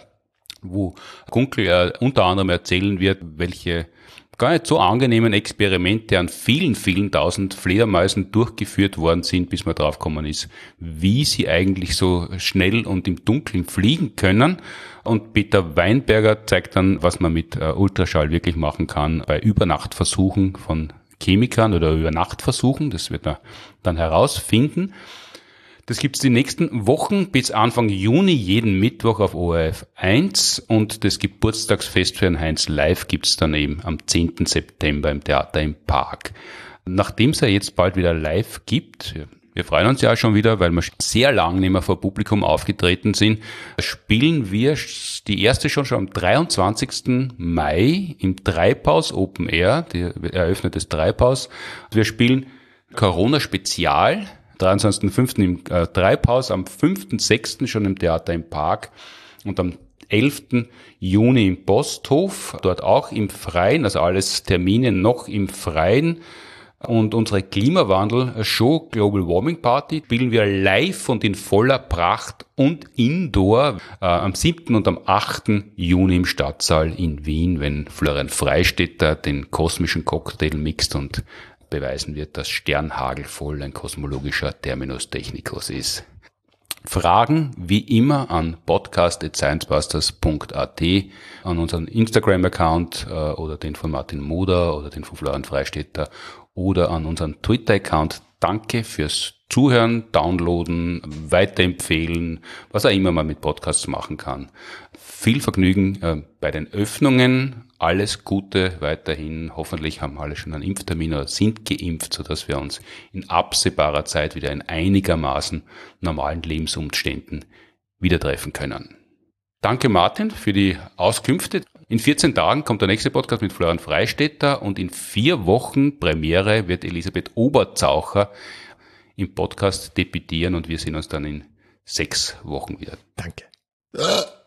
wo Gunkel äh, unter anderem erzählen wird, welche gar nicht so angenehmen Experimente an vielen, vielen tausend Fledermäusen durchgeführt worden sind, bis man draufgekommen ist, wie sie eigentlich so schnell und im Dunkeln fliegen können. Und Peter Weinberger zeigt dann, was man mit äh, Ultraschall wirklich machen kann bei Übernachtversuchen von Chemikern oder Übernachtversuchen. Das wird er dann herausfinden. Das gibt's die nächsten Wochen bis Anfang Juni jeden Mittwoch auf O R F eins und das Geburtstagsfest für Herrn Heinz live gibt's dann eben am zehnten September im Theater im Park. Nachdem es ja jetzt bald wieder live gibt, wir freuen uns ja auch schon wieder, weil wir sehr lang nicht mehr vor Publikum aufgetreten sind, spielen wir die erste schon schon am dreiundzwanzigsten Mai im Treibhaus Open Air, die eröffnet das Treibhaus. Wir spielen Corona Spezial, dreiundzwanzigsten fünften im äh, Treibhaus, am fünften sechsten schon im Theater im Park und am elften Juni im Posthof, dort auch im Freien, also alles Termine noch im Freien. Und unsere Klimawandel-Show Global Warming Party spielen wir live und in voller Pracht und indoor äh, am siebten und am achten Juni im Stadtsaal in Wien, wenn Florian Freistetter den kosmischen Cocktail mixt und beweisen wird, dass Sternhagelvoll ein kosmologischer Terminus technicus ist. Fragen wie immer an podcast at sciencebusters punkt a t, an unseren Instagram-Account äh, oder den von Martin Moder oder den von Florian Freistetter oder an unseren Twitter-Account. Danke fürs Zuhören, Downloaden, Weiterempfehlen, was auch immer man mit Podcasts machen kann. Viel Vergnügen äh, bei den Öffnungen. Alles Gute weiterhin. Hoffentlich haben alle schon einen Impftermin oder sind geimpft, sodass wir uns in absehbarer Zeit wieder in einigermaßen normalen Lebensumständen wieder treffen können. Danke Martin für die Auskünfte. In vierzehn Tagen kommt der nächste Podcast mit Florian Freistetter und in vier Wochen Premiere wird Elisabeth Oberzaucher im Podcast debütieren und wir sehen uns dann in sechs Wochen wieder. Danke.